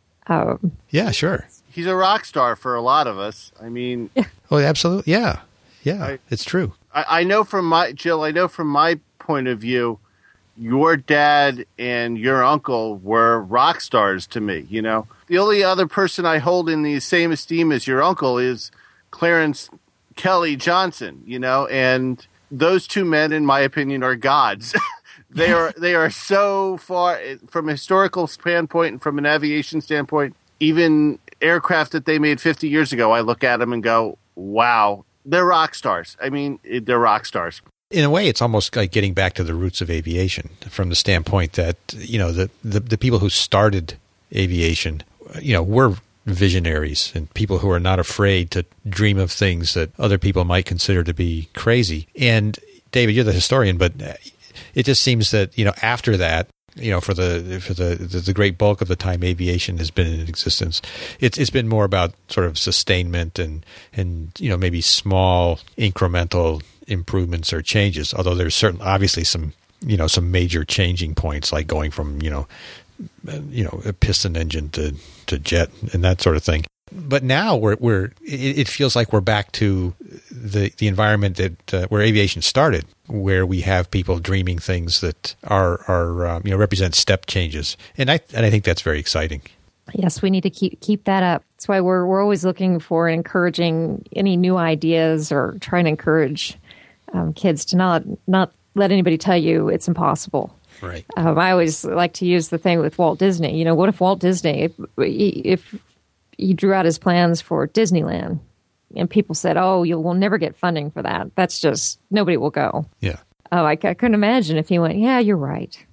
Um, yeah, sure. He's a rock star for a lot of us. I mean. Oh, absolutely. Yeah. Yeah, I, it's true. I, I know from my, Jill, I know from my point of view, your dad and your uncle were rock stars to me, you know. The only other person I hold in the same esteem as your uncle is Clarence Kelly Johnson, you know, and those two men, in my opinion, are gods. they are they are so far, from a historical standpoint and from an aviation standpoint, even aircraft that they made fifty years ago, I look at them and go, wow, they're rock stars. I mean, they're rock stars. In a way, it's almost like getting back to the roots of aviation from the standpoint that, you know, the, the, the people who started aviation, you know, were visionaries and people who are not afraid to dream of things that other people might consider to be crazy. And David, you're the historian, but it just seems that, you know, after that, you know, for the for the, the, the great bulk of the time aviation has been in existence, it's it's been more about sort of sustainment and, and you know, maybe small incremental improvements or changes, although there's certain obviously some you know some major changing points, like going from you know you know a piston engine to, to jet and that sort of thing. But now we're we're it, it feels like we're back to the the environment that uh, where aviation started, where we have people dreaming things that are are um, you know represent step changes, and I and I think that's very exciting. Yes, we need to keep keep that up. That's why we're we're always looking for and encouraging any new ideas, or trying to encourage Um, kids to not not let anybody tell you it's impossible. Right. Um, I always like to use the thing with Walt Disney. You know, what if Walt Disney, if he, if he drew out his plans for Disneyland, and people said, "Oh, you will never get funding for that. That's just nobody will go." Yeah. Oh, I, I couldn't imagine if he went, "Yeah, you're right.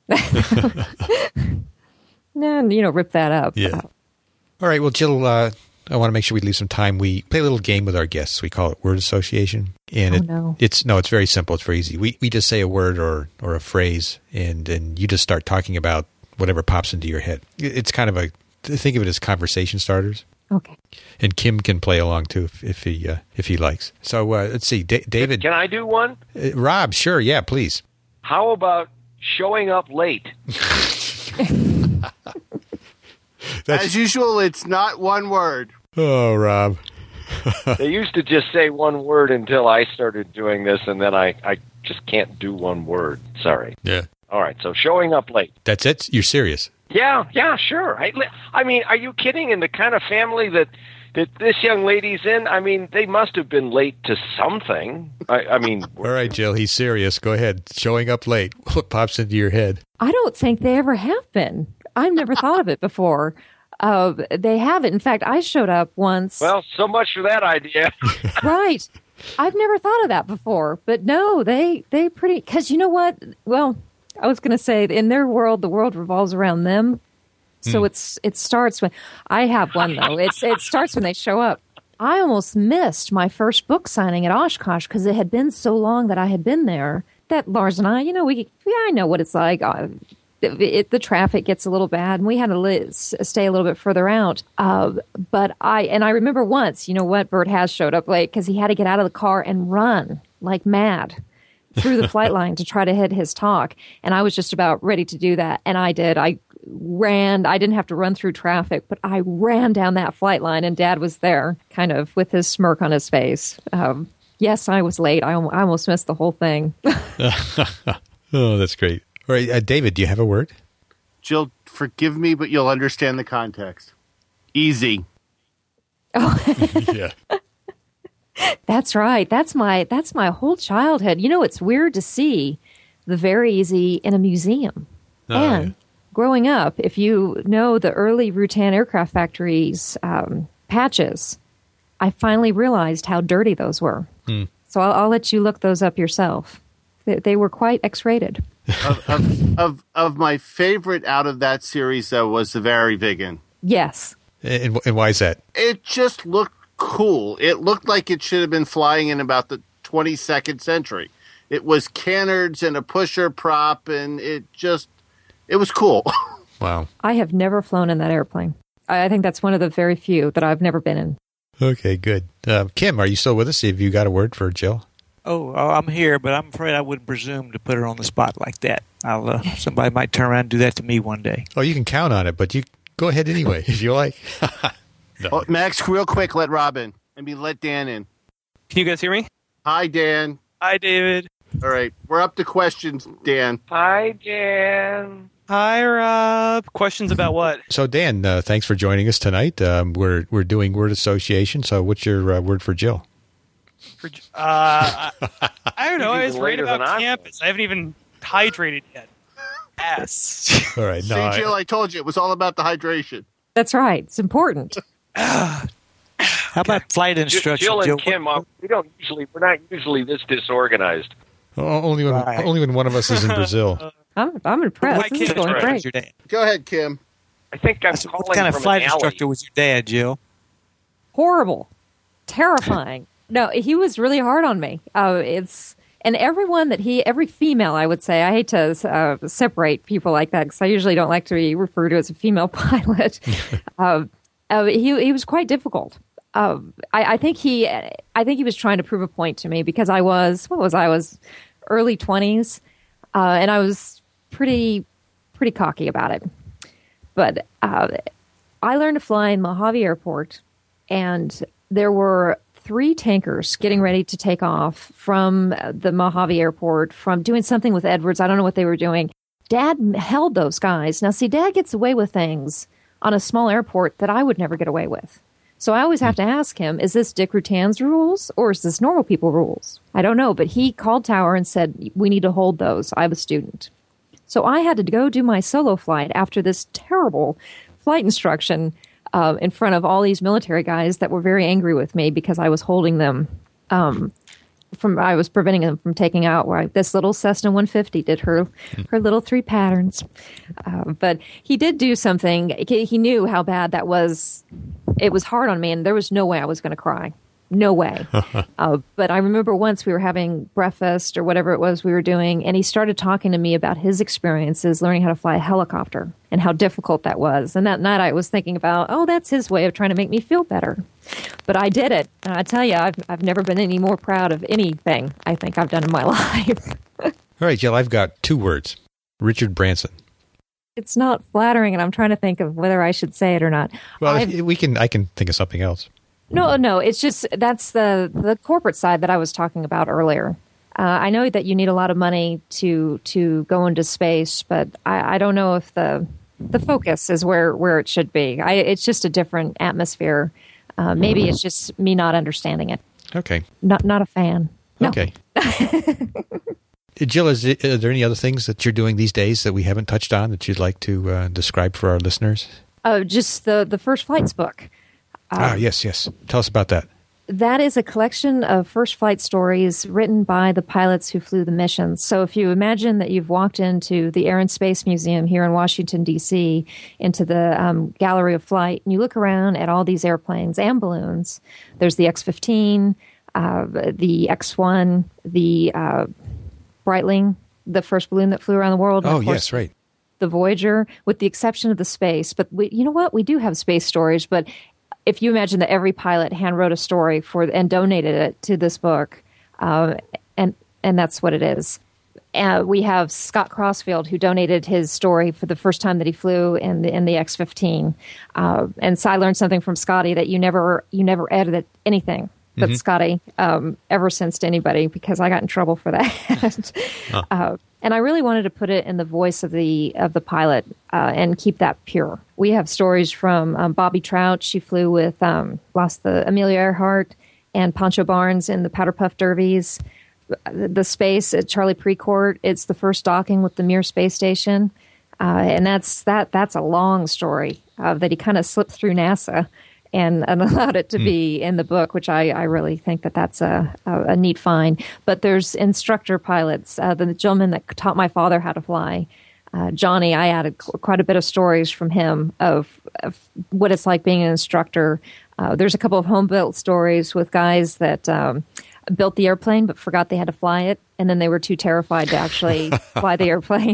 No, you know, rip that up. Yeah. All right. Well, Jill, uh, I want to make sure we leave some time. We play a little game with our guests. We call it word association. And Oh, it, no. it's no, it's very simple. It's very easy. We we just say a word or or a phrase, and and you just start talking about whatever pops into your head. It's kind of a think of it as conversation starters. Okay. And Kim can play along too if, if he uh, if he likes. So uh, let's see, D- David, Can I do one? uh, Rob, sure, yeah, please. How about showing up late? That's, As usual, it's not one word. oh, Rob. They used to just say one word until I started doing this, and then I, I just can't do one word. Sorry. Yeah, All right, so showing up late. that's it. You're serious. Yeah, yeah, sure. I, I mean, are you kidding? In the kind of family that that this young lady's in, I mean, they must have been late to something. I, I mean, All right, Jill, he's serious. Go ahead. Showing up late. What pops into your head? I don't think they ever have been. I've never thought of it before. Uh, they haven't. In fact, I showed up once. well, so much for that idea. Right. I've never thought of that before. But no, they they pretty because you know what? Well, I was going to say in their world, the world revolves around them. So it's it starts when I have one though. It's it starts when they show up. I almost missed my first book signing at Oshkosh because it had been so long that I had been there. That Lars and I, you know, we yeah, I know what it's like. Uh, it, it, the traffic gets a little bad, and we had to li- stay a little bit further out. Uh, but I and I remember once, you know what, Bert has showed up late because he had to get out of the car and run like mad through the flight line to try to hit his talk, and I was just about ready to do that, and I did. I ran. I didn't have to run through traffic, but I ran down that flight line, and Dad was there, kind of with his smirk on his face. Um, yes, I was late. I, I almost missed the whole thing. Oh, that's great. All right, uh, David, do you have a word? Jill, forgive me, but you'll understand the context. Easy. Yeah. That's right. That's my that's my whole childhood. You know, it's weird to see the Very Easy in a museum. Oh, and yeah. growing up, if you know the early Rutan Aircraft Factory's um, patches, I finally realized how dirty those were. Hmm. So I'll, I'll let you look those up yourself. They, they were quite X-rated. Of, of, of, of my favorite out of that series, though, was the Very Vegan. Yes. And, and why is that? It just looked cool. It looked like it should have been flying in about the twenty-second century. It was canards and a pusher prop, and it just, it was cool. Wow. I have never flown in that airplane. I, I think that's one of the very few that I've never been in. Okay, good. Uh, Kim, are you still with us? Have you got a word for Jill? Oh, oh, I'm here, but I'm afraid I wouldn't presume to put her on the spot like that. I'll uh, somebody might turn around and do that to me one day. Oh, you can count on it, but you go ahead anyway if you like. No. Oh, Max, real quick, let Robin. I mean, let Dan in. Can you guys hear me? Hi, Dan. Hi, David. All right, we're up to questions, Dan. Hi, Dan. Hi, Rob. Questions about what? So, Dan, uh, thanks for joining us tonight. Um, we're we're doing word association. So, what's your uh, word for Jill? For, uh, I, I don't know. I Even was worried later about than I campus. I haven't even hydrated yet. Yes. All right. See, No, I- Jill, I told you it was all about the hydration. That's right. It's important. How about flight instruction? Jill and Jill? Kim, uh, we don't usually, we're not usually this disorganized. o- only when Right. only when one of us is in Brazil. I'm I'm impressed. What This is kind of going instructor great. was your dad? Go ahead, Kim. I think I'm What calling kind of from flight an alley. instructor was your dad, Jill? Horrible, terrifying. No, he was really hard on me. Uh, it's and everyone that he, every female, I would say. I hate to uh, separate people like that because I usually don't like to be referred to as a female pilot. uh, uh, he he was quite difficult. Uh, I, I think he, I think he was trying to prove a point to me because I was what was I, I was early twenties, uh, and I was pretty pretty cocky about it. But uh, I learned to fly in Mojave Airport, and there were three tankers getting ready to take off from the Mojave Airport, from doing something with Edwards. I don't know what they were doing. Dad held those guys. Now, see, Dad gets away with things on a small airport that I would never get away with. So I always have to ask him, is this Dick Rutan's rules or is this normal people rules? I don't know, but he called Tower and said, we need to hold those. I'm a student. So I had to go do my solo flight after this terrible flight instruction uh, in front of all these military guys that were very angry with me because I was holding them. Um, from I was preventing him from taking out where this little Cessna one fifty did her her little three patterns. Uh, but he did do something. He, he knew how bad that was. It was hard on me, and there was no way I was going to cry. No way. uh, but I remember once we were having breakfast or whatever it was we were doing, and he started talking to me about his experiences learning how to fly a helicopter and how difficult that was. And that night I was thinking about, oh, that's his way of trying to make me feel better. But I did it. And I tell you, I've, I've never been any more proud of anything I think I've done in my life. All right, Jill, I've got two words. Richard Branson. It's not flattering, and I'm trying to think of whether I should say it or not. Well, I've, if we can. I can think of something else. No, no, it's just that's the, the corporate side that I was talking about earlier. Uh, I know that you need a lot of money to to go into space, but I, I don't know if the the focus is where, where it should be. I, it's just a different atmosphere. Uh, maybe it's just me not understanding it. Okay. Not not a fan. No. Okay. Jill, is, it, are there any other things that you're doing these days that we haven't touched on that you'd like to uh, describe for our listeners? Uh, just the, the First Flights book. ah, yes, yes. Tell us about that. That is a collection of first flight stories written by the pilots who flew the missions. So if you imagine that you've walked into the Air and Space Museum here in Washington, D C, into the um, Gallery of Flight, and you look around at all these airplanes and balloons, there's the X fifteen, uh, the X one, the uh, Breitling, the first balloon that flew around the world. Oh, yes, right. The Voyager, with the exception of the space. But we, you know what? We do have space stories, but if you imagine that every pilot hand wrote a story for and donated it to this book, uh, and and that's what it is. Uh, we have Scott Crossfield, who donated his story for the first time that he flew in the in the X fifteen. Uh, and so I learned something from Scotty that you never you never edited anything that mm-hmm. Scotty um, ever since to anybody, because I got in trouble for that. oh. uh, And I really wanted to put it in the voice of the of the pilot uh, and keep that pure. We have stories from um, Bobby Trout. She flew with um, lost the Amelia Earhart and Pancho Barnes in the Powder Puff Derbies. The space at Charlie Precourt. It's the first docking with the Mir space station, uh, and that's that. That's a long story uh, that he kind of slipped through NASA and, and allowed it to mm. be in the book, which I, I really think that that's a, a, a neat find. But there's instructor pilots. Uh, the gentleman that taught my father how to fly, uh, Johnny, I added quite a bit of stories from him of, of what it's like being an instructor. Uh, there's a couple of home-built stories with guys that um, built the airplane but forgot they had to fly it, and then they were too terrified to actually fly the airplane.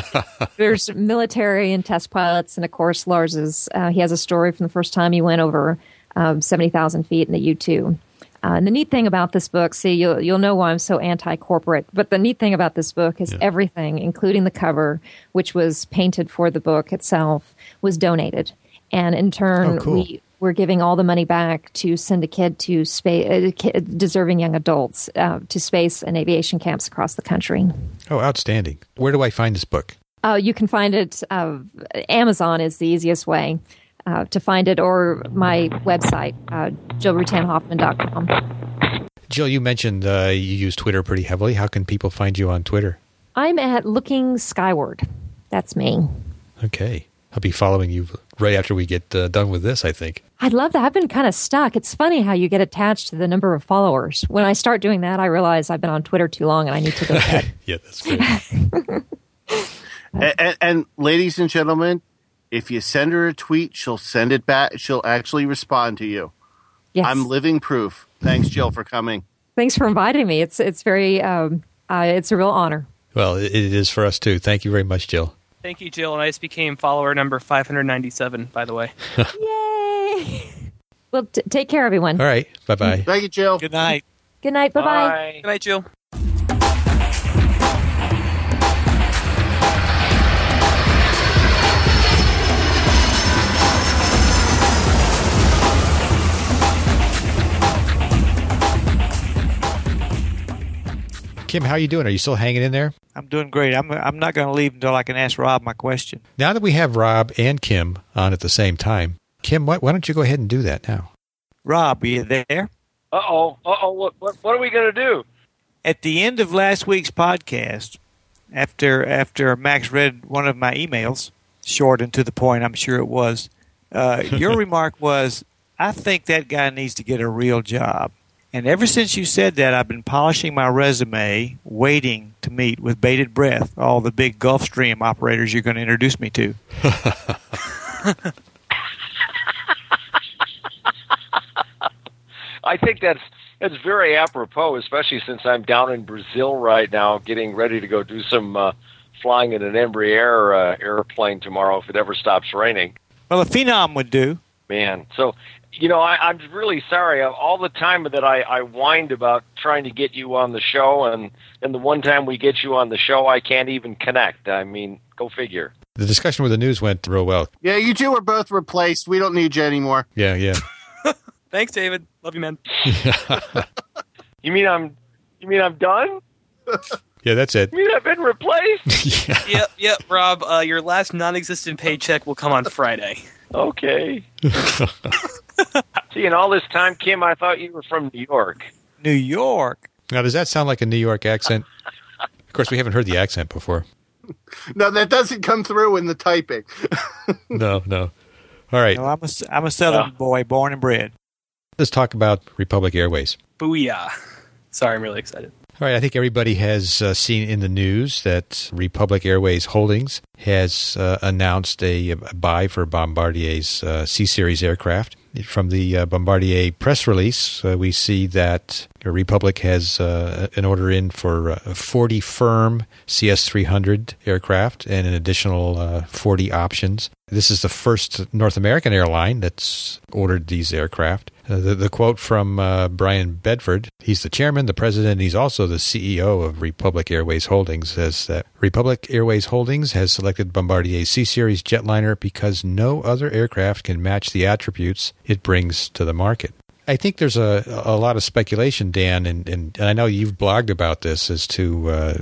There's military and test pilots, and of course Lars's. Uh, he has a story from the first time he went over um, seventy thousand feet in the U two. Uh, and the neat thing about this book, see, you'll, you'll know why I'm so anti-corporate, but the neat thing about this book is yeah. everything, including the cover, which was painted for the book itself, was donated. And in turn, oh, cool. we... We're giving all the money back to send a kid to space, uh, kid, deserving young adults uh, to space and aviation camps across the country. Oh, outstanding. Where do I find this book? Uh, you can find it, uh, Amazon is the easiest way uh, to find it, or my website, uh, jill rutan hoffman dot com. Jill, you mentioned uh, you use Twitter pretty heavily. How can people find you on Twitter? I'm at Looking Skyward. That's me. Okay. I'll be following you right after we get uh, done with this, I think. I'd love that. I've been kind of stuck. It's funny how you get attached to the number of followers. When I start doing that, I realize I've been on Twitter too long and I need to go to bed. Yeah, that's great. and, and, and ladies and gentlemen, if you send her a tweet, she'll send it back. She'll actually respond to you. Yes. I'm living proof. Thanks, Jill, for coming. Thanks for inviting me. It's it's very um, uh, it's a real honor. Well, it, it is for us too. Thank you very much, Jill. Thank you, Jill. And I just became follower number five hundred ninety-seven, by the way. Yay! Well, t- take care, everyone. All right. Bye-bye. Thank you, Jill. Good night. Good night. Bye-bye. Bye. Good night, Jill. Kim, how are you doing? Are you still hanging in there? I'm doing great. I'm I'm not going to leave until I can ask Rob my question. Now that we have Rob and Kim on at the same time, Kim, why, why don't you go ahead and do that now? Rob, are you there? Uh-oh. Uh-oh. What, what, what are we going to do? At the end of last week's podcast, after after Max read one of my emails, short and to the point, I'm sure it was, uh, your remark was, I think that guy needs to get a real job. And ever since you said that, I've been polishing my resume, waiting to meet with bated breath all the big Gulfstream operators you're going to introduce me to. I think that's that's very apropos, especially since I'm down in Brazil right now, getting ready to go do some uh, flying in an Embraer uh, airplane tomorrow if it ever stops raining. Well, a Phenom would do. Man, so, you know, I, I'm really sorry. All the time that I, I whined about trying to get you on the show, and, and the one time we get you on the show, I can't even connect. I mean, go figure. The discussion with the news went real well. Yeah, you two are both replaced. We don't need you anymore. Yeah, yeah. Thanks, David. Love you, man. You mean I'm you mean I'm done? Yeah, that's it. You mean I've been replaced? Yeah. Yep, yep, Rob. Uh, your last non-existent paycheck will come on Friday. Okay. See, in all this time, Kim, I thought you were from New York. New York? Now, does that sound like a New York accent? Of course, we haven't heard the accent before. No, that doesn't come through in the typing. No, no. All right. No, I'm a, I'm a Southern Yeah. boy, born and bred. Let's talk about Republic Airways. Booyah. Sorry, I'm really excited. All right, I think everybody has uh, seen in the news that Republic Airways Holdings has uh, announced a, a buy for Bombardier's uh, C-Series aircraft. From the uh, Bombardier press release, uh, we see that Republic has uh, an order in for uh, forty firm C S three hundred aircraft and an additional uh, forty options. This is the first North American airline that's ordered these aircraft. Uh, the, the quote from uh, Brian Bedford, he's the chairman, the president, and he's also the C E O of Republic Airways Holdings, says that Republic Airways Holdings has selected Bombardier's C-Series jetliner because no other aircraft can match the attributes it brings to the market. I think there's a, a lot of speculation, Dan, and, and, and I know you've blogged about this as to uh,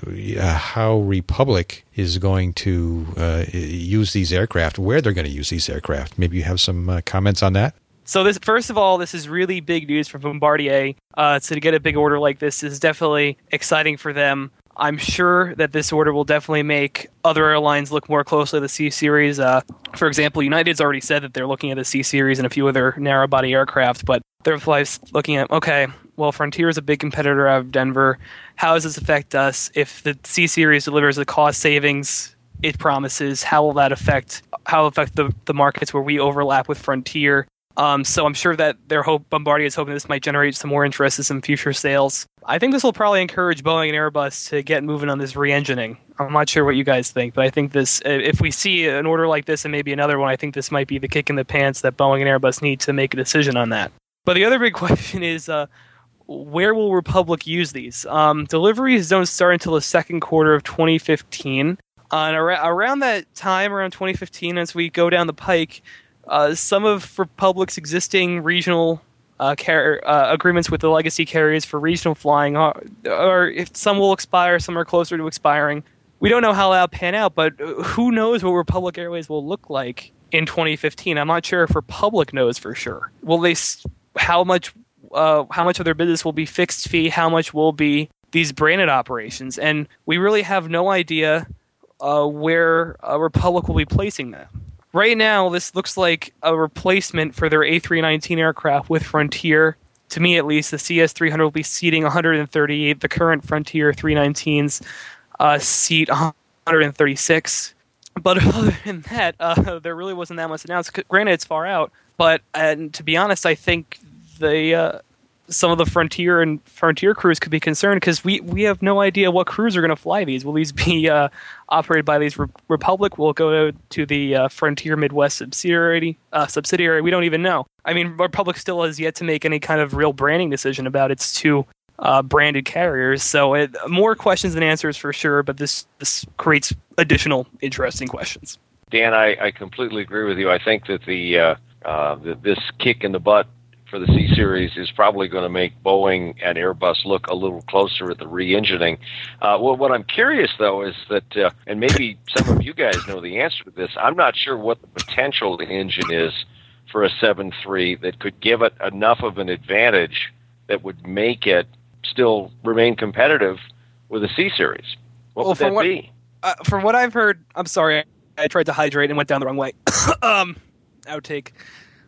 how Republic is going to uh, use these aircraft, where they're going to use these aircraft. Maybe you have some uh, comments on that? So this, first of all, this is really big news for Bombardier. Uh, so to get a big order like this is definitely exciting for them. I'm sure that this order will definitely make other airlines look more closely at the C-Series. Uh, for example, United's already said that they're looking at the C-Series and a few other narrow-body aircraft, but they're looking at, okay, well, Frontier is a big competitor out of Denver. How does this affect us? If the C-Series delivers the cost savings it promises, how will that affect how will it affect the, the markets where we overlap with Frontier? Um, so I'm sure that their hope, Bombardier is hoping this might generate some more interest in some future sales. I think this will probably encourage Boeing and Airbus to get moving on this re-engining. I'm not sure what you guys think, but I think this, if we see an order like this and maybe another one, I think this might be the kick in the pants that Boeing and Airbus need to make a decision on that. But the other big question is, uh, where will Republic use these? Um, deliveries don't start until the second quarter of twenty fifteen. Uh, and ar- around that time, around twenty fifteen, as we go down the pike, Uh, some of Republic's existing regional uh, car- uh, agreements with the legacy carriers for regional flying are, are, if some will expire, some are closer to expiring. We don't know how that'll pan out, but who knows what Republic Airways will look like in twenty fifteen? I'm not sure if Republic knows for sure. Will they? How much? Uh, how much of their business will be fixed fee? How much will be these branded operations? And we really have no idea uh, where uh, Republic will be placing that. Right now, this looks like a replacement for their A three nineteen aircraft with Frontier. To me, at least, the C S three hundred will be seating one hundred thirty-eight. The current Frontier three nineteens uh, seat one hundred thirty-six. But other than that, uh, there really wasn't that much announced. Granted, it's far out, but and to be honest, I think the uh, some of the Frontier and Frontier crews could be concerned because we, we have no idea what crews are going to fly these. Will these be uh, operated by these Re- Republic? Will it go to, to the uh, Frontier Midwest subsidiary? Uh, subsidiary? We don't even know. I mean, Republic still has yet to make any kind of real branding decision about its two uh, branded carriers. So it, more questions than answers for sure, but this, this creates additional interesting questions. Dan, I, I completely agree with you. I think that the, uh, uh, the this kick in the butt for the C-Series is probably going to make Boeing and Airbus look a little closer at the re-engineering. Uh, well, what I'm curious, though, is that, uh, and maybe some of you guys know the answer to this, I'm not sure what the potential engine is for a seven three that could give it enough of an advantage that would make it still remain competitive with a C-Series. What well, would that what, be? Uh, from what I've heard, I'm sorry, I tried to hydrate and went down the wrong way. um, outtake.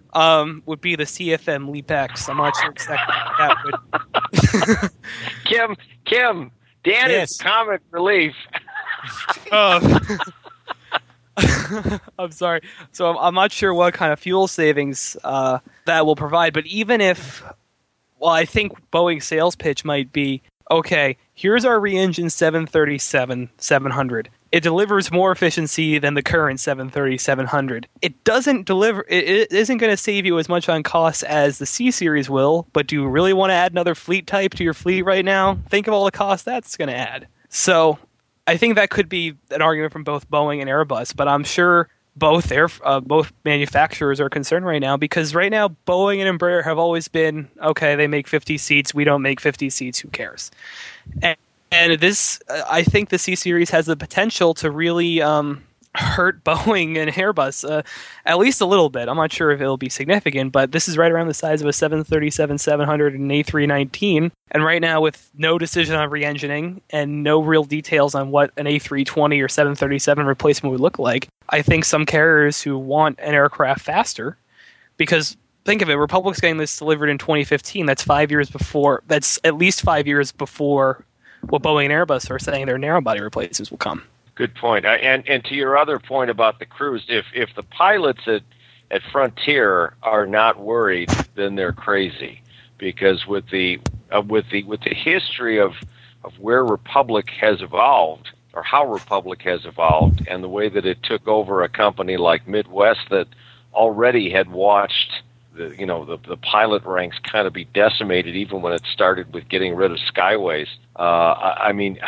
um, would be the C F M Leap X. I'm not sure exactly what that would. Kim, Kim, Dan Yes. is comic relief. Oh. I'm sorry. So I'm, I'm not sure what kind of fuel savings uh, that will provide. But even if, well, I think Boeing's sales pitch might be, okay, here's our re-engine seven thirty-seven seven hundred. It delivers more efficiency than the current seven thirty seven hundred. It doesn't deliver. It, it isn't going to save you as much on costs as the C Series will. But do you really want to add another fleet type to your fleet right now? Think of all the costs that's going to add. So I think that could be an argument from both Boeing and Airbus, but I'm sure both air uh, both manufacturers are concerned right now because right now Boeing and Embraer have always been, okay, they make fifty seats, we don't make fifty seats, who cares? And, and this, uh, I think the C Series has the potential to really um, hurt Boeing and Airbus, uh, at least a little bit. I'm not sure if it'll be significant, but this is right around the size of a seven thirty-seven seven hundred and A three nineteen. And right now, with no decision on re-engineering and no real details on what an A three twenty or seven thirty-seven replacement would look like, I think some carriers who want an aircraft faster, because think of it, Republic's getting this delivered in twenty fifteen. That's five years before. That's at least five years before what Boeing and Airbus are saying their narrow-body replacements will come. Good point. Uh, and and to your other point about the crews, if if the pilots at at Frontier are not worried, then they're crazy, because with the uh, with the with the history of of where Republic has evolved, or how Republic has evolved, and the way that it took over a company like Midwest that already had watched the you know the the pilot ranks kind of be decimated, even when it started with getting rid of Skyways. Uh, I, I mean.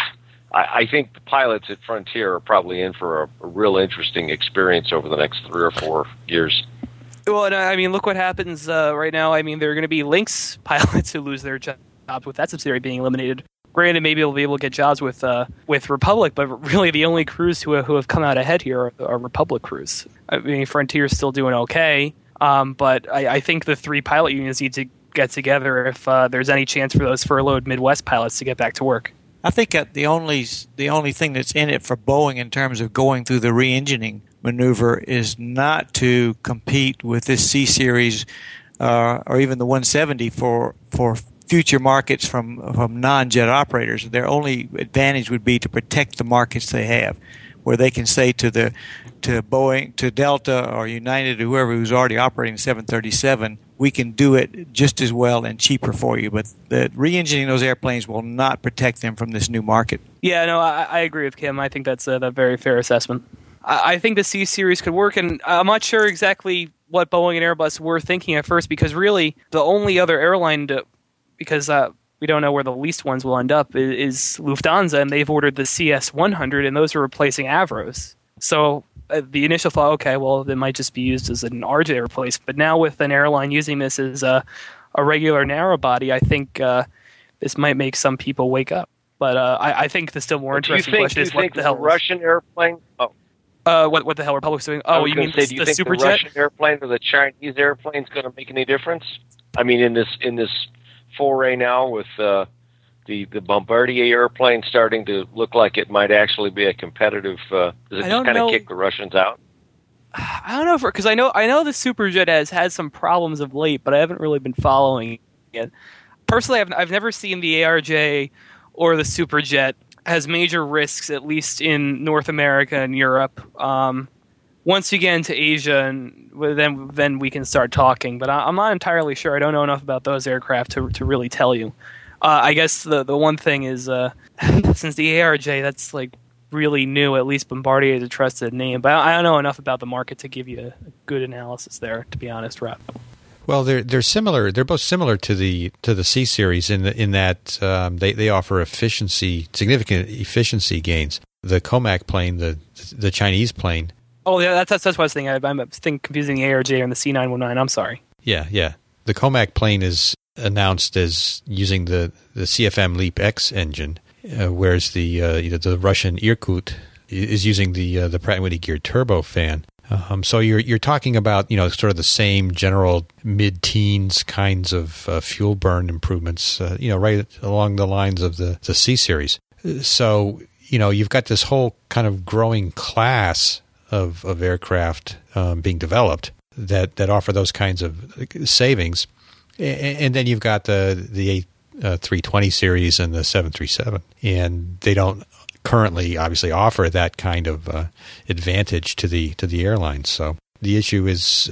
I think the pilots at Frontier are probably in for a, a real interesting experience over the next three or four years. Well, and I mean, look what happens uh, right now. I mean, there are going to be Lynx pilots who lose their jobs with that subsidiary being eliminated. Granted, maybe they'll be able to get jobs with uh, with Republic, but really the only crews who have, who have come out ahead here are, are Republic crews. I mean, Frontier's still doing okay, um, but I, I think the three pilot unions need to get together if uh, there's any chance for those furloughed Midwest pilots to get back to work. I think the only the only thing that's in it for Boeing in terms of going through the re-engineering maneuver is not to compete with this C Series uh, or even the one seventy for for future markets from from non-jet operators. Their only advantage would be to protect the markets they have, where they can say to the to Boeing, to Delta or United or whoever who's already operating seven thirty-seven, we can do it just as well and cheaper for you. But the re-engineering those airplanes will not protect them from this new market. Yeah, no, I, I agree with Kim. I think that's a, a very fair assessment. I, I think the C Series could work, and I'm not sure exactly what Boeing and Airbus were thinking at first, because really the only other airline, to, because uh, we don't know where the leased ones will end up, is, is Lufthansa, and they've ordered the C S one hundred, and those are replacing Avros. So uh, the initial thought, okay, well, it might just be used as an R J replacement. But now with an airline using this as a, a regular narrow body, I think uh, this might make some people wake up. But uh, I, I think the still more do you interesting think, question do is you what think the hell the Russian airplane? Oh, uh, what what the hell Republic's doing? I Oh, was you gonna mean say, the, do you the think super the jet? Russian airplane or the Chinese airplane is going to make any difference? I mean, in this in this foray now with uh, the the Bombardier airplane starting to look like it might actually be a competitive. Uh, does it I just don't kind of know. kick the Russians out? I don't know if because I know I know the Superjet has had some problems of late, but I haven't really been following it. Personally, I've I've never seen the A R J or the Superjet has major risks, at least in North America and Europe. Um, once you get into Asia, and well, then then we can start talking. But I, I'm not entirely sure. I don't know enough about those aircraft to to really tell you. Uh, I guess the the one thing is uh, since the A R J, that's like really new. At least Bombardier is a trusted name, but I don't know enough about the market to give you a good analysis there. To be honest, Rob. Well, they're they're similar. They're both similar to the to the C series in the, in that um, they they offer efficiency, significant efficiency gains. The Comac plane, the the Chinese plane. Oh yeah, that's that's, that's what I was thinking. I, I'm thinking confusing the A R J and the C nine one nine. I'm sorry. Yeah, yeah. The Comac plane is announced as using the, the C F M Leap X engine, uh, whereas the uh, you know, the Russian Irkut is using the uh, the Pratt and Whitney geared turbofan. Um, so you're you're talking about you know sort of the same general mid-teens kinds of uh, fuel burn improvements, uh, you know, right along the lines of the, the C series. So you know you've got this whole kind of growing class of of aircraft um, being developed. that, that offer those kinds of savings. And, and then you've got the the A three twenty series and the seven thirty-seven, and they don't currently obviously offer that kind of uh, advantage to the to the airlines. So the issue is,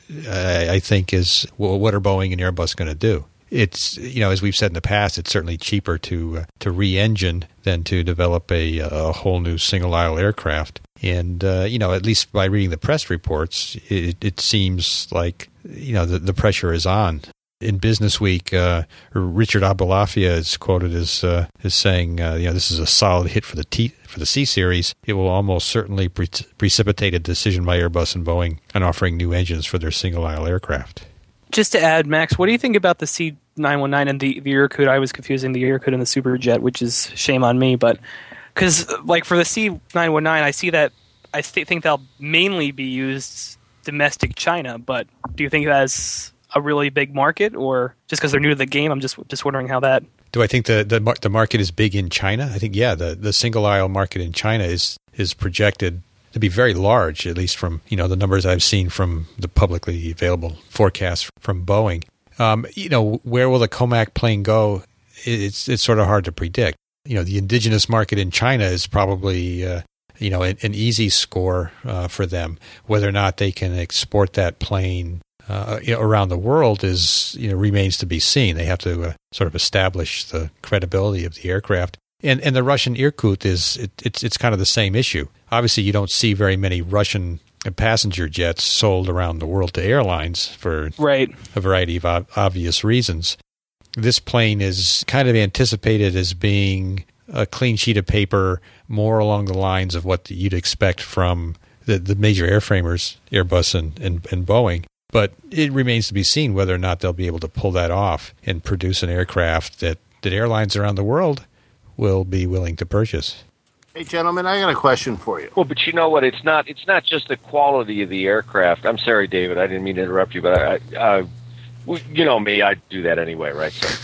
uh, I think, is well, what are Boeing and Airbus going to do? It's, you know, as we've said in the past, it's certainly cheaper to uh, to re-engine than to develop a, a whole new single-aisle aircraft. And, uh, you know, at least by reading the press reports, it, it seems like, you know, the, the pressure is on. In Business Week, uh, Richard Abulafia is quoted as uh, as saying, uh, "You know, this is a solid hit for the T for the C series. It will almost certainly pre- precipitate a decision by Airbus and Boeing on offering new engines for their single-aisle aircraft." Just to add, Max, what do you think about the C nine one nine and the, the Irkut? I was confusing the Irkut and the Superjet, which is shame on me. But because, like, for the C nine one nine, I see that I th- think they'll mainly be used domestic China. But do you think that's a really big market, or just because they're new to the game? I'm just just wondering how that. Do I think the the, the market is big in China? I think yeah, the the single aisle market in China is is projected to be very large, at least from, you know, the numbers I've seen from the publicly available forecasts from Boeing. Um, you know, where will the Comac plane go? It's it's sort of hard to predict. You know, the indigenous market in China is probably uh, you know an, an easy score uh, for them. Whether or not they can export that plane Uh, you know, around the world is, you know, remains to be seen. They have to uh, sort of establish the credibility of the aircraft. And and the Russian Irkut is it, it's it's kind of the same issue. Obviously, you don't see very many Russian passenger jets sold around the world to airlines for right. a variety of ob- obvious reasons. This plane is kind of anticipated as being a clean sheet of paper, more along the lines of what you'd expect from the, the major airframers, Airbus and, and, and Boeing. But it remains to be seen whether or not they'll be able to pull that off and produce an aircraft that, that airlines around the world will be willing to purchase. Hey, gentlemen, I got a question for you. Well, but you know what? It's not. It's not just the quality of the aircraft. I'm sorry, David. I didn't mean to interrupt you, but I, I well, you know me. I'd do that anyway, right? So,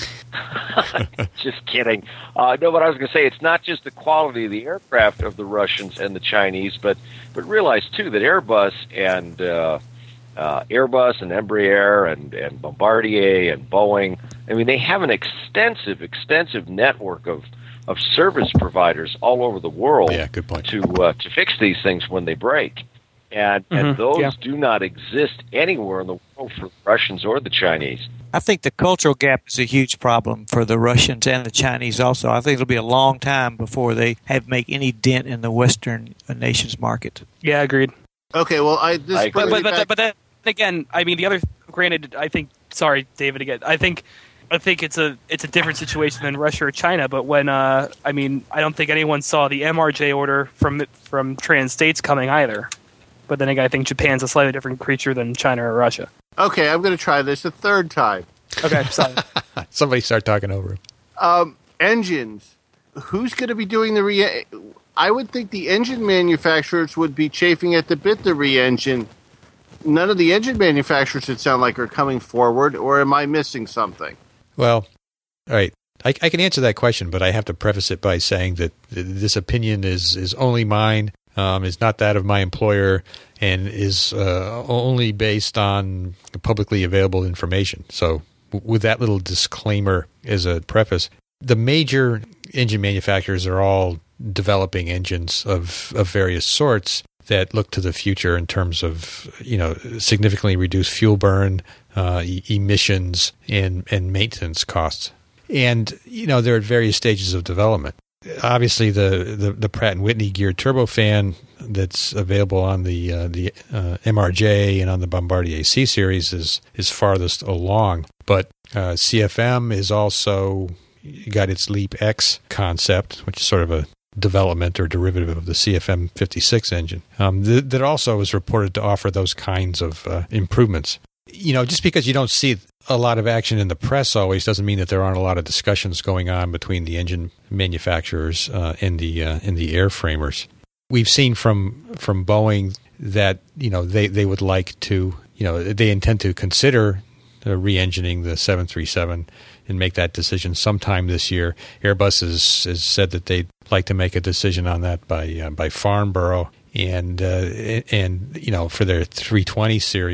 just kidding. Uh, no, but I was going to say it's not just the quality of the aircraft of the Russians and the Chinese, but but realize too that Airbus and uh, uh, Airbus and Embraer and, and Bombardier and Boeing. I mean, they have an extensive, extensive network of. of service providers all over the world yeah, good point. to uh, to fix these things when they break. And, mm-hmm, and those yeah. do not exist anywhere in the world for the Russians or the Chinese. I think the cultural gap is a huge problem for the Russians and the Chinese also. I think it'll be a long time before they have make any dent in the Western nations market. Yeah, agreed. Okay, well, I... This I but, but, but, but then again, I mean, the other... Granted, I think... Sorry, David, again. I think... I think it's a it's a different situation than Russia or China, but when uh, I mean I don't think anyone saw the M R J order from from Trans States coming either. But then again, I think Japan's a slightly different creature than China or Russia. Okay, I'm going to try this a third time. Okay, sorry. Somebody start talking over him. Um, engines. Who's going to be doing the re? I would think the engine manufacturers would be chafing at the bit to re-engine. None of the engine manufacturers, it sound like, are coming forward, or am I missing something? Well, all right. I, I can answer that question, but I have to preface it by saying that this opinion is, is only mine, um, is not that of my employer, and is uh, only based on publicly available information. So with that little disclaimer as a preface, the major engine manufacturers are all developing engines of, of various sorts that look to the future in terms of, you know, significantly reduced fuel burn, uh, e- emissions, and, and maintenance costs. And, you know, they're at various stages of development. Obviously, the, the, the Pratt and Whitney geared turbofan that's available on the uh, the uh, M R J and on the Bombardier C series is, is farthest along. But uh, C F M is also got its LEAP X concept, which is sort of a development or derivative of the C F M fifty-six engine, um, th- that also is reported to offer those kinds of uh, improvements. You know, just because you don't see a lot of action in the press always doesn't mean that there aren't a lot of discussions going on between the engine manufacturers uh, and the uh, and the airframers. We've seen from from Boeing that, you know, they, they would like to, you know, they intend to consider uh, re-engineering the seven thirty-seven and make that decision sometime this year. Airbus has, has said that they'd like to make a decision on that by uh, by Farnborough, and uh, and you know, for their three twenty series.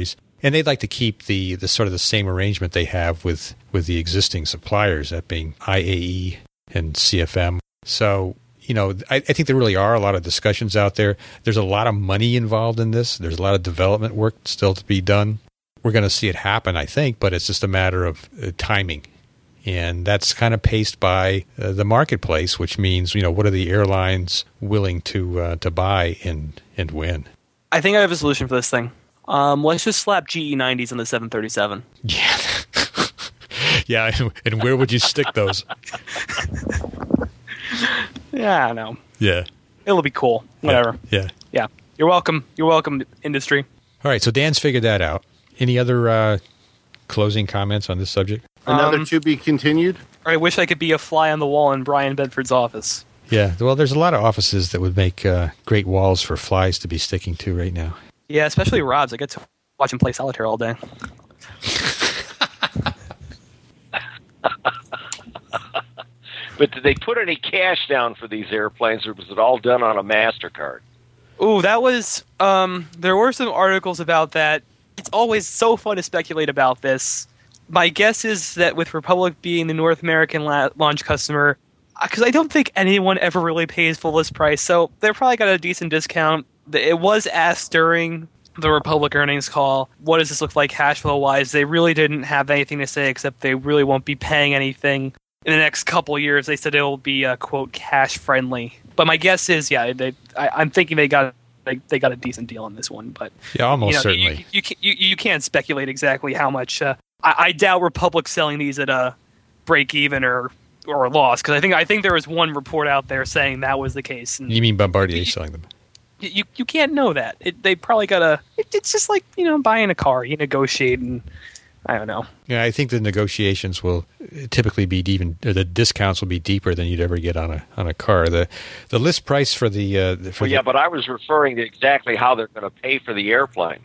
And they'd like to keep the, the sort of the same arrangement they have with, with the existing suppliers, that being I A E and C F M. So, you know, I, I think there really are a lot of discussions out there. There's a lot of money involved in this. There's a lot of development work still to be done. We're going to see it happen, I think, but it's just a matter of uh, timing. And that's kind of paced by uh, the marketplace, which means, you know, what are the airlines willing to uh, to buy and, and when? I think I have a solution for this thing. Um, let's just slap G E nineties on the seven thirty-seven. Yeah. Yeah, and where would you stick those? Yeah, I don't know. Yeah. It'll be cool. Whatever. Yeah. Yeah. You're welcome. You're welcome, industry. All right, so Dan's figured that out. Any other uh, closing comments on this subject? Another Um, to be continued? I wish I could be a fly on the wall in Brian Bedford's office. Yeah, well, there's a lot of offices that would make uh, great walls for flies to be sticking to right now. Yeah, especially Rob's. I get to watch him play solitaire all day. But did they put any cash down for these airplanes, or was it all done on a MasterCard? Ooh, that was... Um, there were some articles about that. It's always so fun to speculate about this. My guess is that with Republic being the North American la- launch customer, because I don't think anyone ever really pays full list price, so they probably got a decent discount. It was asked during the Republic earnings call, what does this look like cash flow wise? They really didn't have anything to say except they really won't be paying anything in the next couple years. They said it will be uh, quote cash friendly. But my guess is, yeah, they, I, I'm thinking they got they, they got a decent deal on this one. But yeah, almost you know, certainly. You, you, you, you can't speculate exactly how much. Uh, I, I doubt Republic selling these at a break even or or a loss, because I think I think there was one report out there saying that was the case. And you mean Bombardier you, selling them? You you can't know that. It, they probably got a. It, it's just like, you know, buying a car. You negotiate, and I don't know. Yeah, I think the negotiations will typically be even. Or the discounts will be deeper than you'd ever get on a on a car. The the list price for the. Uh, for well, yeah, the, but I was referring to exactly how they're going to pay for the airplane.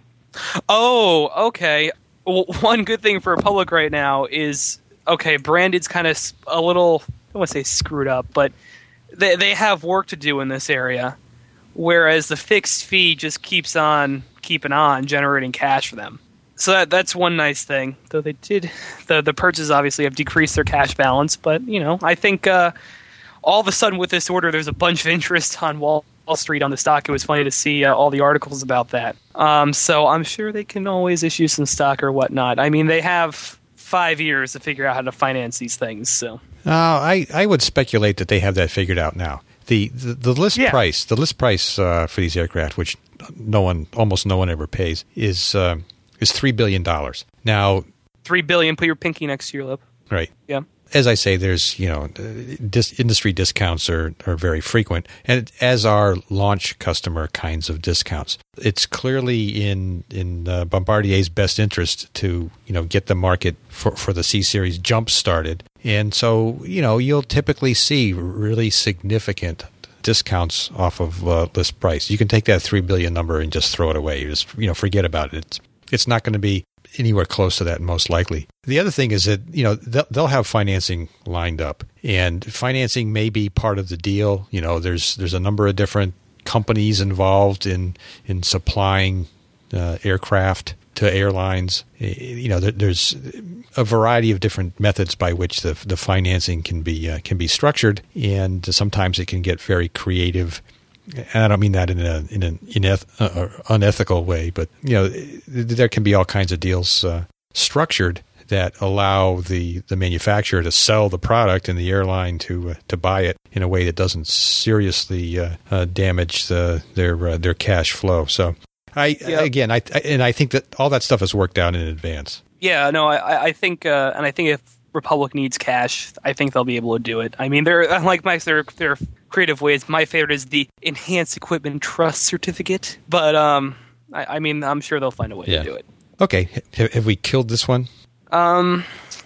Oh, okay. Well, one good thing for Republic right now is, okay, branded's kind of a little, I don't want to say screwed up, but they they have work to do in this area, whereas the fixed fee just keeps on keeping on, generating cash for them. So that that's one nice thing. Though they did, the the purchases obviously have decreased their cash balance, but, you know, I think uh, all of a sudden with this order, there's a bunch of interest on Wall Wall Street on the stock. It was funny to see uh, all the articles about that. Um, so I'm sure they can always issue some stock or whatnot. I mean, they have five years to figure out how to finance these things. So uh, I I would speculate that they have that figured out now. The the, the list yeah. price, the list price uh, for these aircraft, which no one, almost no one ever pays, is uh, is three billion dollars. Now, three billion. Put your pinky next to your lip. Right. Yeah. As I say, there's, you know, dis- industry discounts are, are very frequent, and as are launch customer kinds of discounts. It's clearly in in uh, Bombardier's best interest to, you know, get the market for, for the C Series jump started, and so, you know, you'll typically see really significant discounts off of uh, list price. You can take that three billion number and just throw it away. You just, you know, forget about it. It's it's not going to be anywhere close to that, most likely. The other thing is that, you know, they'll, they'll have financing lined up, and financing may be part of the deal. You know, there's there's a number of different companies involved in in supplying uh, aircraft to airlines. You know, there, there's a variety of different methods by which the the financing can be uh, can be structured, and sometimes it can get very creative. And I don't mean that in a in an ineth- uh, unethical way, but, you know, there can be all kinds of deals uh, structured that allow the, the manufacturer to sell the product and the airline to uh, to buy it in a way that doesn't seriously uh, uh, damage the, their uh, their cash flow. So, I yeah. again, I, I and I think that all that stuff is worked out in advance. Yeah, no, I, I think, uh, and I think if Republic needs cash, I think they'll be able to do it. I mean, they're like Mike's, they're they're creative ways. My favorite is the Enhanced Equipment Trust Certificate, but um, I, I mean, I'm sure they'll find a way yeah. to do it. Okay, have, have we killed this one? Um,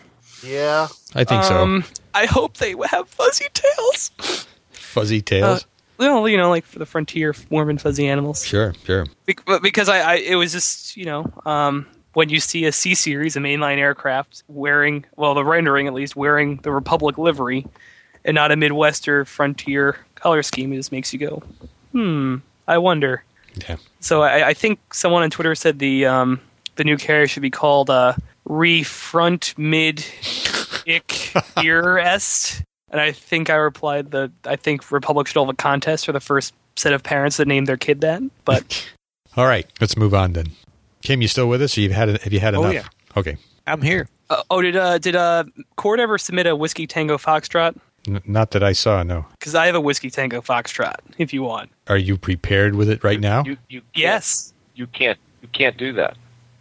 yeah, I think um, so. I hope they have fuzzy tails. Fuzzy tails. Uh, well, you know, like for the frontier, warm and fuzzy animals. Sure, sure. Be- because I, I, it was just, you know, um. when you see a C Series, a mainline aircraft, wearing, well, the rendering at least, wearing the Republic livery and not a Midwestern frontier color scheme, it just makes you go, hmm, I wonder. Yeah. So I, I think someone on Twitter said the um, the new carrier should be called uh, Refront Mid Ich Ear Est. And I think I replied that I think Republic should hold a contest for the first set of parents that named their kid that. But all right, let's move on then. Kim, you still with us? Or you've had have you had enough? Oh, yeah. Okay. I'm here. Uh, oh, did uh, did uh, Cord ever submit a Whiskey Tango Foxtrot? N- not that I saw. No. Because I have a Whiskey Tango Foxtrot. If you want. Are you prepared with it right now? You, you can't, Yes. You can't. You can't do that.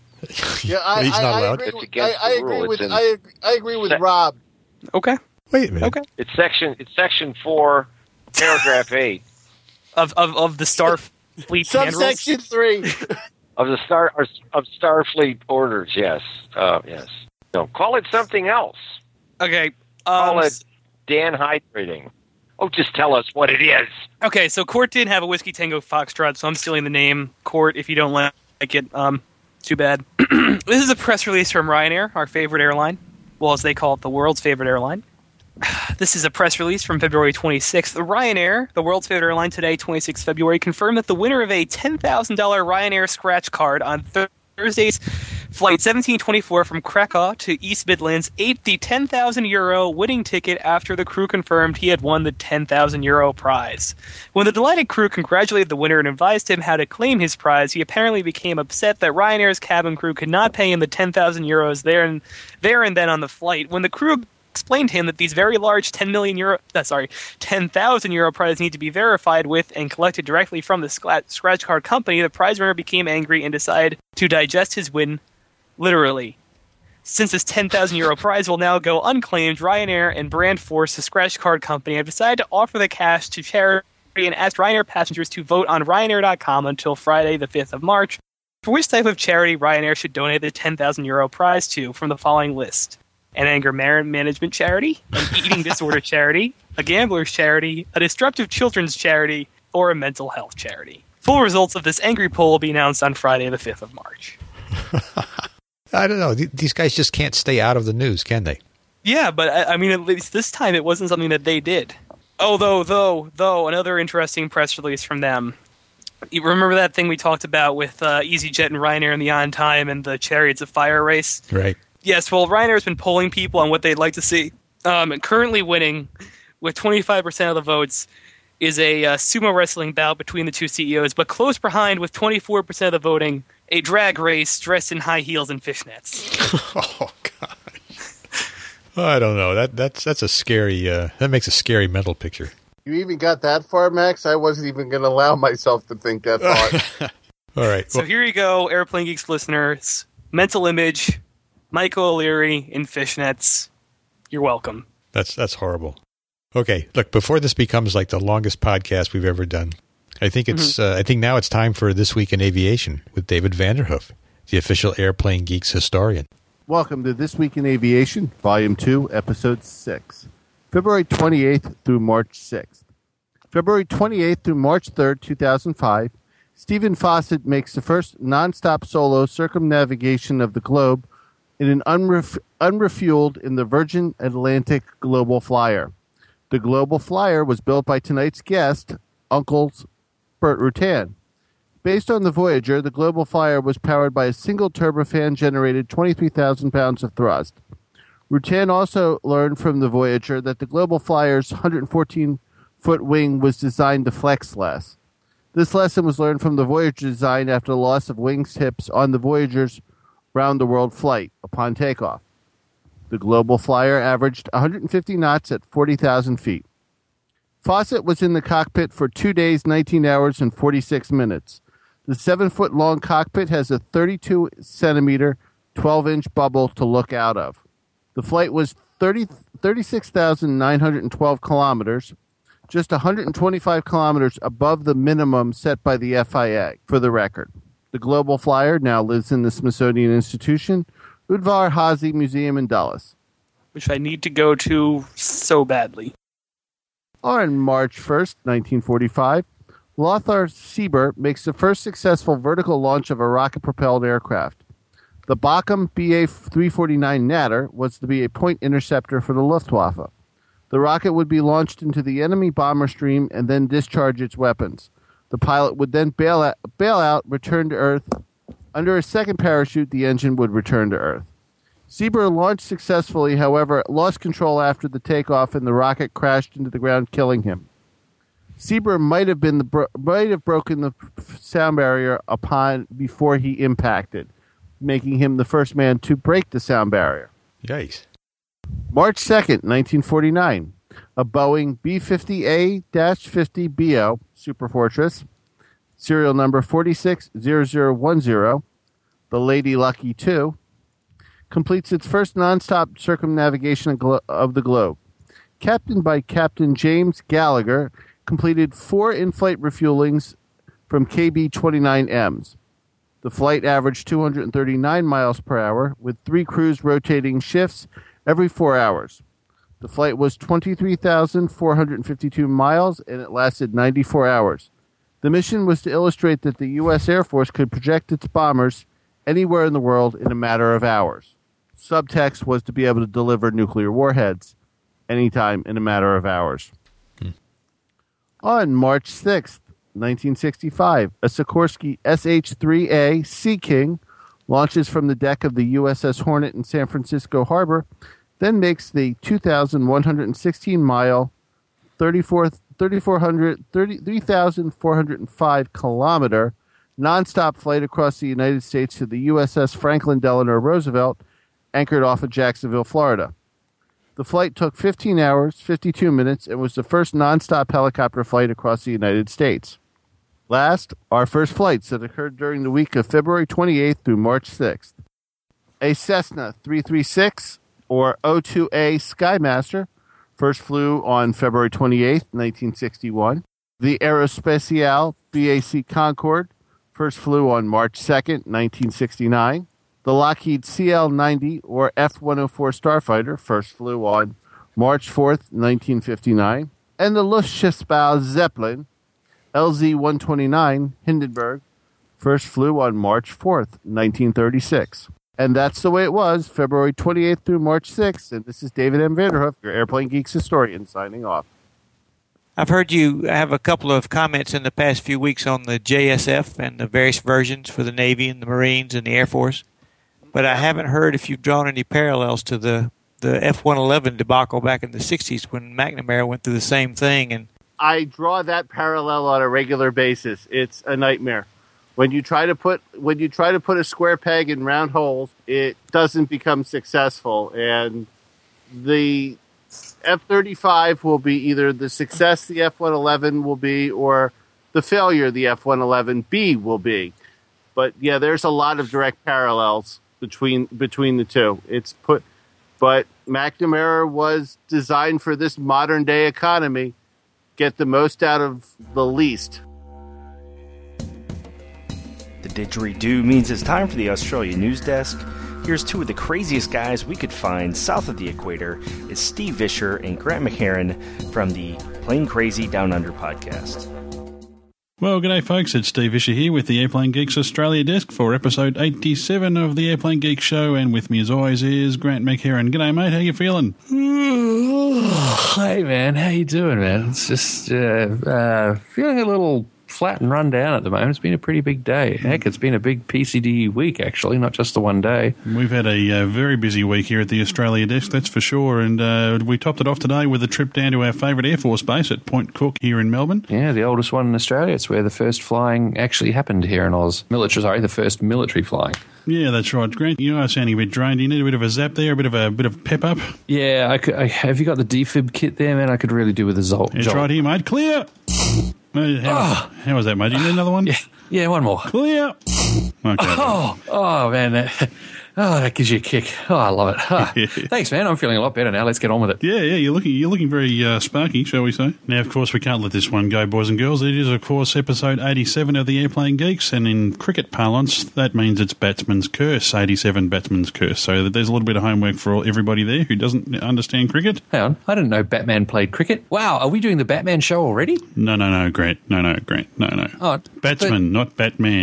Yeah, I, He's I, not I allowed. agree. It's With, against I, I the agree rule. with It's in- I, I agree with Se- Rob. Okay. Wait a minute. Okay. It's section. It's section four, paragraph eight Of of of the Starfleet Subsection three. of the star of Starfleet orders. Yes. Uh, yes. No, call it something else. Okay. Call Um, it Dan hydrating. Oh, just tell us what it is. Okay, so Court did have a Whiskey Tango Foxtrot, so I'm stealing the name Court. If you don't like it, um, too bad. This is a press release from Ryanair, our favorite airline. Well, as they call it, the world's favorite airline. This is a press release from February twenty-sixth. Ryanair, the world's favorite airline today, twenty-sixth of February, confirmed that the winner of a ten thousand dollars Ryanair scratch card on Thursday's Flight seventeen twenty-four from Krakow to East Midlands ate the ten thousand euro winning ticket after the crew confirmed he had won the ten thousand euro prize. When the delighted crew congratulated the winner and advised him how to claim his prize, he apparently became upset that Ryanair's cabin crew could not pay him the ten thousand euros there and, there and then on the flight. When the crew explained to him that these very large ten million euro, uh, sorry, ten thousand euro prizes need to be verified with and collected directly from the scratch card company, the prize winner became angry and decided to digest his win literally. Since this ten thousand euro prize will now go unclaimed, Ryanair and Brand Force, the scratch card company, have decided to offer the cash to charity and asked Ryanair passengers to vote on Ryanair dot com until Friday the fifth of March for which type of charity Ryanair should donate the ten thousand euro prize to from the following list: an anger management charity, an eating disorder charity, a gambler's charity, a disruptive children's charity, or a mental health charity. Full results of this angry poll will be announced on Friday the fifth of March. I don't know. These guys just can't stay out of the news, can they? Yeah, but I, I mean, at least this time it wasn't something that they did. Although, though, though, another interesting press release from them. You remember that thing we talked about with uh, EasyJet and Ryanair and the On Time and the Chariots of Fire race? Right. Yes, well, Ryanair's been polling people on what they'd like to see. Um, and currently winning with twenty-five percent of the votes is a uh, sumo wrestling bout between the two C E Os, but close behind with twenty-four percent of the voting, a drag race dressed in high heels and fishnets. Oh, God. I don't know. That that's that's a scary. Uh, that makes a scary mental picture. You even got that far, Max? I wasn't even going to allow myself to think that far. All right. So Well, here you go, Airplane Geeks listeners. Mental image, Michael O'Leary in fishnets. You're welcome. that's that's horrible. Okay. Look, before this becomes like the longest podcast we've ever done, I think it's. Uh, I think now it's time for This Week in Aviation with David Vanderhoof, the official Airplane Geeks historian. Welcome to This Week in Aviation, Volume two, Episode six. February twenty-eighth through March sixth. February twenty-eighth through March third, two thousand five, Stephen Fawcett makes the first nonstop solo circumnavigation of the globe in an unref- unrefueled in the Virgin Atlantic Global Flyer. The Global Flyer was built by tonight's guest, Uncle Burt Rutan. Based on the Voyager, the Global Flyer was powered by a single turbofan-generated twenty-three thousand pounds of thrust. Rutan also learned from the Voyager that the Global Flyer's one hundred fourteen foot wing was designed to flex less. This lesson was learned from the Voyager design after the loss of wing tips on the Voyager's round-the-world flight upon takeoff. The Global Flyer averaged one hundred fifty knots at forty thousand feet. Fawcett was in the cockpit for two days, nineteen hours, and forty-six minutes. The seven-foot-long cockpit has a thirty-two centimeter, twelve inch bubble to look out of. The flight was thirty, thirty-six thousand nine hundred twelve kilometers, just one hundred twenty-five kilometers above the minimum set by the F I A, for the record. The Global Flyer now lives in the Smithsonian Institution, Udvar Hazy Museum in Dulles. Which I need to go to so badly. On March first, nineteen forty-five, Lothar Sieber makes the first successful vertical launch of a rocket-propelled aircraft. The Bockum B A three forty-nine Natter was to be a point interceptor for the Luftwaffe. The rocket would be launched into the enemy bomber stream and then discharge its weapons. The pilot would then bail out, bail out return to Earth, Under a second parachute, the engine would return to Earth. Sieber launched successfully, however, lost control after the takeoff and the rocket crashed into the ground, killing him. Sieber might have been the bro- might have broken the sound barrier upon before he impacted, making him the first man to break the sound barrier. Yikes. March second, nineteen forty-nine. A Boeing B fifty A fifty B O Superfortress, serial number four six zero zero one zero, the Lady Lucky two, completes its first nonstop circumnavigation of the globe. Captained by Captain James Gallagher, completed four in-flight refuelings from K B twenty-nine M's. The flight averaged two hundred thirty-nine miles per hour, with three crews rotating shifts every four hours. The flight was twenty-three thousand four hundred fifty-two miles, and it lasted ninety-four hours. The mission was to illustrate that the U S Air Force could project its bombers anywhere in the world in a matter of hours. Subtext was to be able to deliver nuclear warheads anytime in a matter of hours. Hmm. On March sixth, nineteen sixty-five, a Sikorsky S H three A Sea King launches from the deck of the U S S Hornet in San Francisco Harbor, then makes the two thousand one hundred sixteen mile, three thousand four hundred five kilometer nonstop flight across the United States to the U S S Franklin Delano Roosevelt, anchored off of Jacksonville, Florida. The flight took fifteen hours, fifty-two minutes, and was the first nonstop helicopter flight across the United States. Last, our first flights that occurred during the week of February twenty-eighth through March sixth. A Cessna three thirty-six, or O two A Skymaster, first flew on February twenty-eighth, nineteen sixty-one. The Aerospatiale B A C Concorde first flew on March second, nineteen sixty-nine. The Lockheed C L ninety, or F one oh four Starfighter, first flew on March fourth, nineteen fifty-nine. And the Luftschiffbau Zeppelin L Z one twenty-nine Hindenburg first flew on March fourth, nineteen thirty-six. And that's the way it was, February twenty-eighth through March sixth. And this is David M. Vanderhoof, your Airplane Geeks historian, signing off. I've heard you have a couple of comments in the past few weeks on the J S F and the various versions for the Navy and the Marines and the Air Force, but I haven't heard if you've drawn any parallels to the, the F one eleven debacle back in the sixties when McNamara went through the same thing. And I draw that parallel on a regular basis. It's a nightmare. When you try to put when you try to put a square peg in round holes, it doesn't become successful. And the F thirty-five will be either the success the F one eleven will be, or the failure the F one eleven B will be. But yeah, there's a lot of direct parallels between between the two. It's put, but McNamara was designed for this modern day economy. Get the most out of the least. The didgeridoo means it's time for the Australia News Desk. Here's two of the craziest guys we could find south of the equator. It's Steve Visscher and Grant McHerron from the Plane Crazy Down Under podcast. Well, g'day folks, it's Steve Visscher here with the Airplane Geeks Australia Desk for episode eighty-seven of the Airplane Geeks Show, and with me as always is Grant McHerron. G'day mate, how you feeling? Hey man, how you doing man? It's just uh, uh, feeling a little flat and run down at the moment. It's been a pretty big day. Heck, it's been a big P C D week, actually, not just the one day. We've had a uh, very busy week here at the Australia Desk, that's for sure, and uh, we topped it off today with a trip down to our favourite Air Force base at Point Cook here in Melbourne. Yeah, the oldest one in Australia. It's where the first flying actually happened here in Oz. Military, sorry, the first military flying. Yeah, that's right. Grant, you are sounding a bit drained. You need a bit of a zap there, a bit of a bit of pep up. Yeah, I could, I, have you got the defib kit there, man? I could really do with a Zolt. It's right here, mate. Clear! How, oh. how was that, mate? Do you need another one? Yeah, yeah, one more. Clear! Okay. Oh, oh man. That, oh, that gives you a kick. Oh, I love it. Oh, yeah. Thanks, man. I'm feeling a lot better now. Let's get on with it. Yeah, yeah, you're looking you're looking very uh, sparky, shall we say. Now, of course, we can't let this one go, boys and girls. It is, of course, episode eighty-seven of the Airplane Geeks, and in cricket parlance, that means it's Batsman's Curse, eighty-seven Batsman's Curse. So there's a little bit of homework for all, everybody there who doesn't understand cricket. Hang on. I didn't know Batman played cricket. Wow, are we doing the Batman show already? No, no, no, Grant. No, no, Grant. No, no. Oh, Batsman, but- not Batman.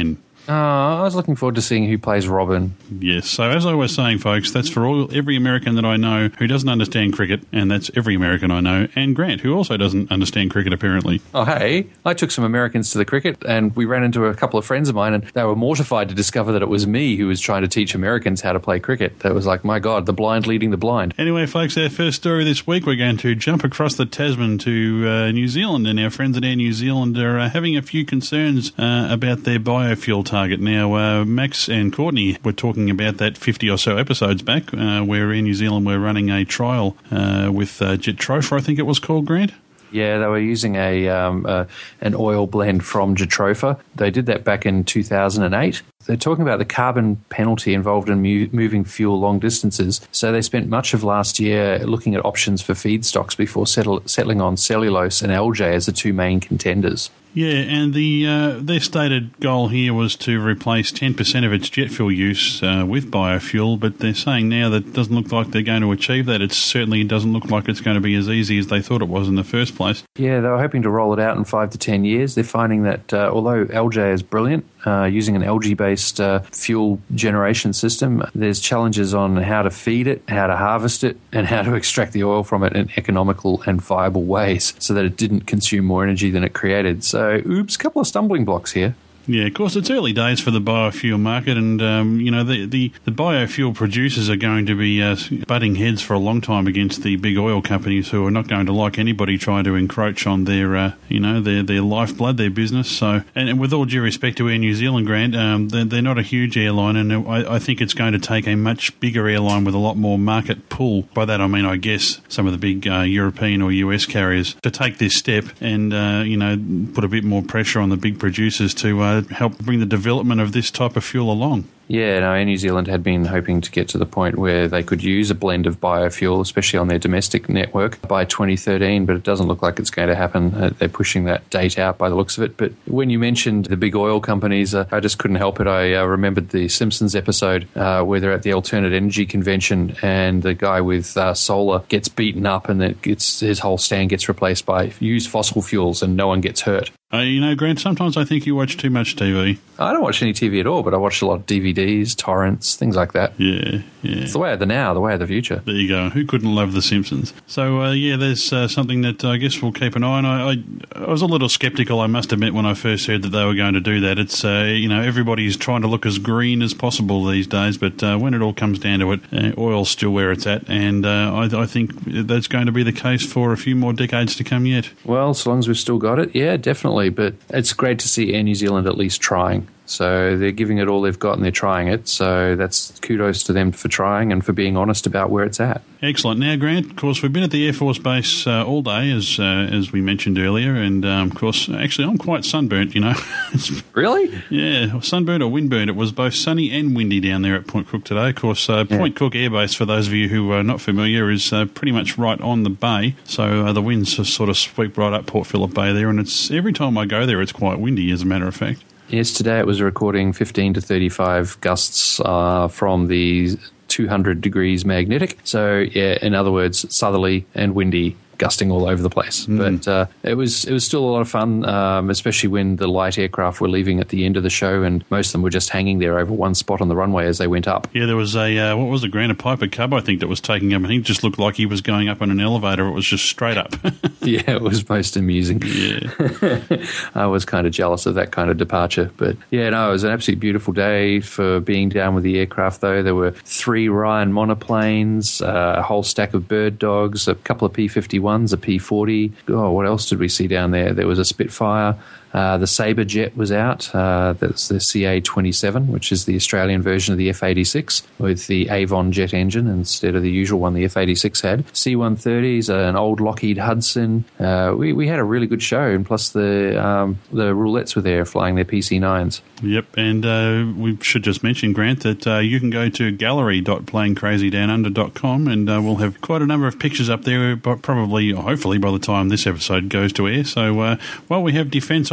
Oh, I was looking forward to seeing who plays Robin. Yes, so as I was saying, folks, that's for all every American that I know who doesn't understand cricket, and that's every American I know, and Grant, who also doesn't understand cricket, apparently. Oh, hey, I took some Americans to the cricket, and we ran into a couple of friends of mine, and they were mortified to discover that it was me who was trying to teach Americans how to play cricket. That was like, my God, the blind leading the blind. Anyway, folks, our first story this week, we're going to jump across the Tasman to uh, New Zealand, and our friends at Air New Zealand are uh, having a few concerns uh, about their biofuel target. Now, uh, Max and Courtney were talking about that fifty or so episodes back, uh, where Air New Zealand were running a trial uh, with uh, Jatropha, I think it was called, Grant? Yeah, they were using a um, uh, an oil blend from Jatropha. They did that back in two thousand eight. They're talking about the carbon penalty involved in mu- moving fuel long distances. So they spent much of last year looking at options for feedstocks before settle- settling on cellulose and L J as the two main contenders. Yeah, and the uh, their stated goal here was to replace ten percent of its jet fuel use uh, with biofuel, but they're saying now that it doesn't look like they're going to achieve that. It certainly doesn't look like it's going to be as easy as they thought it was in the first place. Yeah, they were hoping to roll it out in five to ten years. They're finding that uh, although L J is brilliant, uh, using an algae-based uh, fuel generation system, there's challenges on how to feed it, how to harvest it, and how to extract the oil from it in economical and viable ways so that it didn't consume more energy than it created. So So, oops, a couple of stumbling blocks here. Yeah, of course, it's early days for the biofuel market, and, um, you know, the, the, the biofuel producers are going to be uh, butting heads for a long time against the big oil companies who are not going to like anybody trying to encroach on their, uh, you know, their, their lifeblood, their business. So, and, and with all due respect to Air New Zealand, Grant, um, they're, they're not a huge airline, and I, I think it's going to take a much bigger airline with a lot more market pull. By that I mean, I guess, some of the big uh, European or U S carriers to take this step and, uh, you know, put a bit more pressure on the big producers to uh, help bring the development of this type of fuel along. Yeah, no, Air New Zealand had been hoping to get to the point where they could use a blend of biofuel, especially on their domestic network, by twenty thirteen, but it doesn't look like it's going to happen. Uh, they're pushing that date out by the looks of it. But when you mentioned the big oil companies, uh, I just couldn't help it. I uh, remembered the Simpsons episode uh, where they're at the Alternate Energy Convention and the guy with uh, solar gets beaten up and it gets, his whole stand gets replaced by used fossil fuels and no one gets hurt. Uh, you know, Grant, sometimes I think you watch too much T V. I don't watch any T V at all, but I watch a lot of D V Ds, torrents, things like that. Yeah, yeah. It's the way of the now, the way of the future. There you go. Who couldn't love The Simpsons? So, uh, yeah, there's uh, something that I guess we'll keep an eye on. I, I, I was a little sceptical, I must admit, when I first heard that they were going to do that. It's, uh, you know, everybody's trying to look as green as possible these days, but uh, when it all comes down to it, uh, oil's still where it's at, and uh, I, I think that's going to be the case for a few more decades to come yet. Well, so long as we've still got it, yeah, definitely, but it's great to see Air New Zealand at least trying. So they're giving it all they've got and they're trying it. So that's kudos to them for trying and for being honest about where it's at. Excellent. Now, Grant, of course, we've been at the Air Force Base uh, all day, as uh, as we mentioned earlier. And, um, of course, actually, I'm quite sunburnt, you know. Really? Yeah, sunburnt or windburnt. It was both sunny and windy down there at Point Cook today. Of course, uh, Point yeah. Cook Air Base, for those of you who are not familiar, is uh, pretty much right on the bay. So uh, the winds just sort of sweep right up Port Phillip Bay there. And it's every time I go there, it's quite windy, as a matter of fact. Yes, today it was recording fifteen to thirty-five gusts uh, from the two hundred degrees magnetic. So, yeah, in other words, southerly and windy, gusting all over the place. Mm. But uh, it was it was still a lot of fun, um, especially when the light aircraft were leaving at the end of the show, and most of them were just hanging there over one spot on the runway as they went up. Yeah, there was a, uh, what was it, Grant, a Piper Cub, I think, that was taking up, and he just looked like he was going up on an elevator. It was just straight up. Yeah, it was most amusing. Yeah. I was kind of jealous of that kind of departure. But, yeah, no, it was an absolutely beautiful day for being down with the aircraft, though. There were three Ryan monoplanes, uh, a whole stack of bird dogs, a couple of P fifty-ones, a P forty. Oh, what else did we see down there? There was a Spitfire. Uh, the Sabre jet was out. Uh, that's the C A twenty-seven, which is the Australian version of the F eighty-six with the Avon jet engine instead of the usual one the F eighty-six had. C one thirties, an old Lockheed Hudson. Uh, we, we had a really good show, and plus the um, the roulettes were there flying their P C nines. Yep, and uh, we should just mention, Grant, that uh, you can go to gallery dot plane crazy down under dot com, and uh, we'll have quite a number of pictures up there, but probably, hopefully, by the time this episode goes to air. So uh, while we have defence on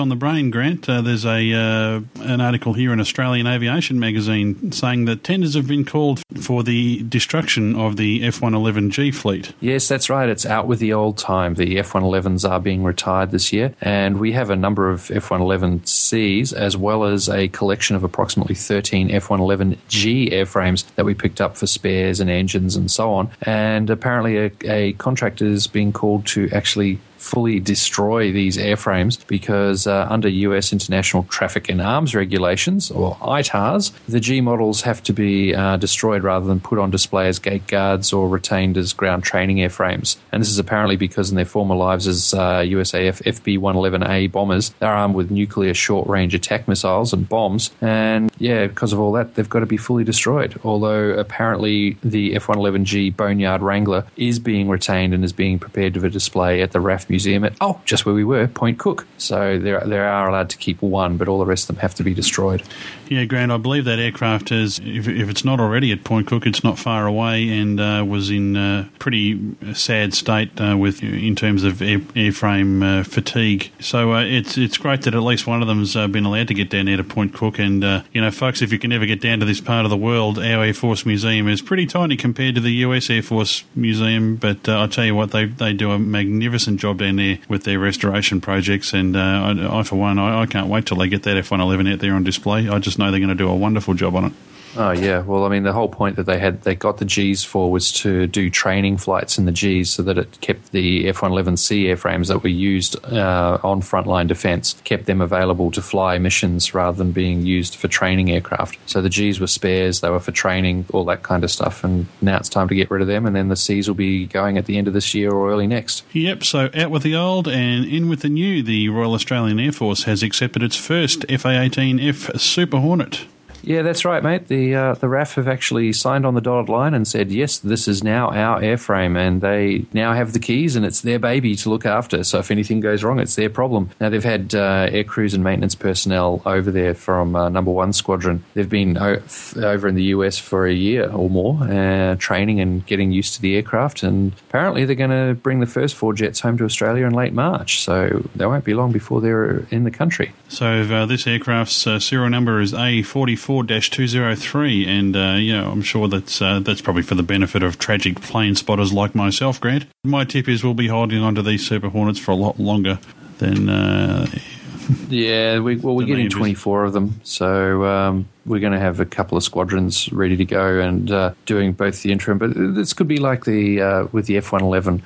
on the brain, Grant. Uh, there's a uh, an article here in Australian Aviation magazine saying that tenders have been called for the destruction of the F one eleven G fleet. Yes, that's right. It's out with the old time. The F one elevens are being retired this year, and we have a number of F one eleven Cs as well as a collection of approximately thirteen F one eleven G airframes that we picked up for spares and engines and so on. And apparently a, a contractor is being called to actually fully destroy these airframes because uh, under U S International Traffic in Arms Regulations, or I T A Rs, the G models have to be uh, destroyed rather than put on display as gate guards or retained as ground training airframes. And this is apparently because in their former lives as uh, U S A F F B one eleven A bombers, they're armed with nuclear short-range attack missiles and bombs. And yeah, because of all that, they've got to be fully destroyed. Although apparently the F one eleven G Boneyard Wrangler is being retained and is being prepared for display at the R A F Museum at, oh, just where we were, Point Cook. So they they are allowed to keep one, but all the rest of them have to be destroyed. Yeah, Grant, I believe that aircraft is, if, if it's not already at Point Cook, it's not far away and uh, was in a pretty sad state uh, with in terms of air, airframe uh, fatigue. So uh, it's it's great that at least one of them's uh, been allowed to get down there to Point Cook. And, uh, you know, folks, if you can ever get down to this part of the world, our Air Force Museum is pretty tiny compared to the U S Air Force Museum. But uh, I tell you what, they, they do a magnificent job down there with their restoration projects. And uh, I, I, for one, I, I can't wait till they get that F one eleven out there on display. I just know they're going to do a wonderful job on it. Oh, yeah. Well, I mean, the whole point that they had, they got the Gs for was to do training flights in the Gs so that it kept the F one eleven C airframes that were used uh, on frontline defence, kept them available to fly missions rather than being used for training aircraft. So the Gs were spares, they were for training, all that kind of stuff. And now it's time to get rid of them, and then the Cs will be going at the end of this year or early next. Yep, so out with the old and in with the new. The Royal Australian Air Force has accepted its first F A eighteen F Super Hornet. Yeah, that's right, mate. The uh, the R A F have actually signed on the dotted line and said, yes, this is now our airframe, and they now have the keys, and it's their baby to look after. So if anything goes wrong, it's their problem. Now, they've had uh, air crews and maintenance personnel over there from uh, Number One Squadron. They've been o- f- over in the U S for a year or more, uh, training and getting used to the aircraft, and apparently they're going to bring the first four jets home to Australia in late March, so they won't be long before they're in the country. So uh, this aircraft's uh, serial number is A forty-four dash two oh three, and uh, yeah, I'm sure that's uh, that's probably for the benefit of tragic plane spotters like myself, Grant. My tip is we'll be holding on to these Super Hornets for a lot longer than... Uh, yeah, we, well, we're getting twenty-four of them, so um, we're going to have a couple of squadrons ready to go and uh, doing both the interim. But this could be like the uh, with the F one eleven.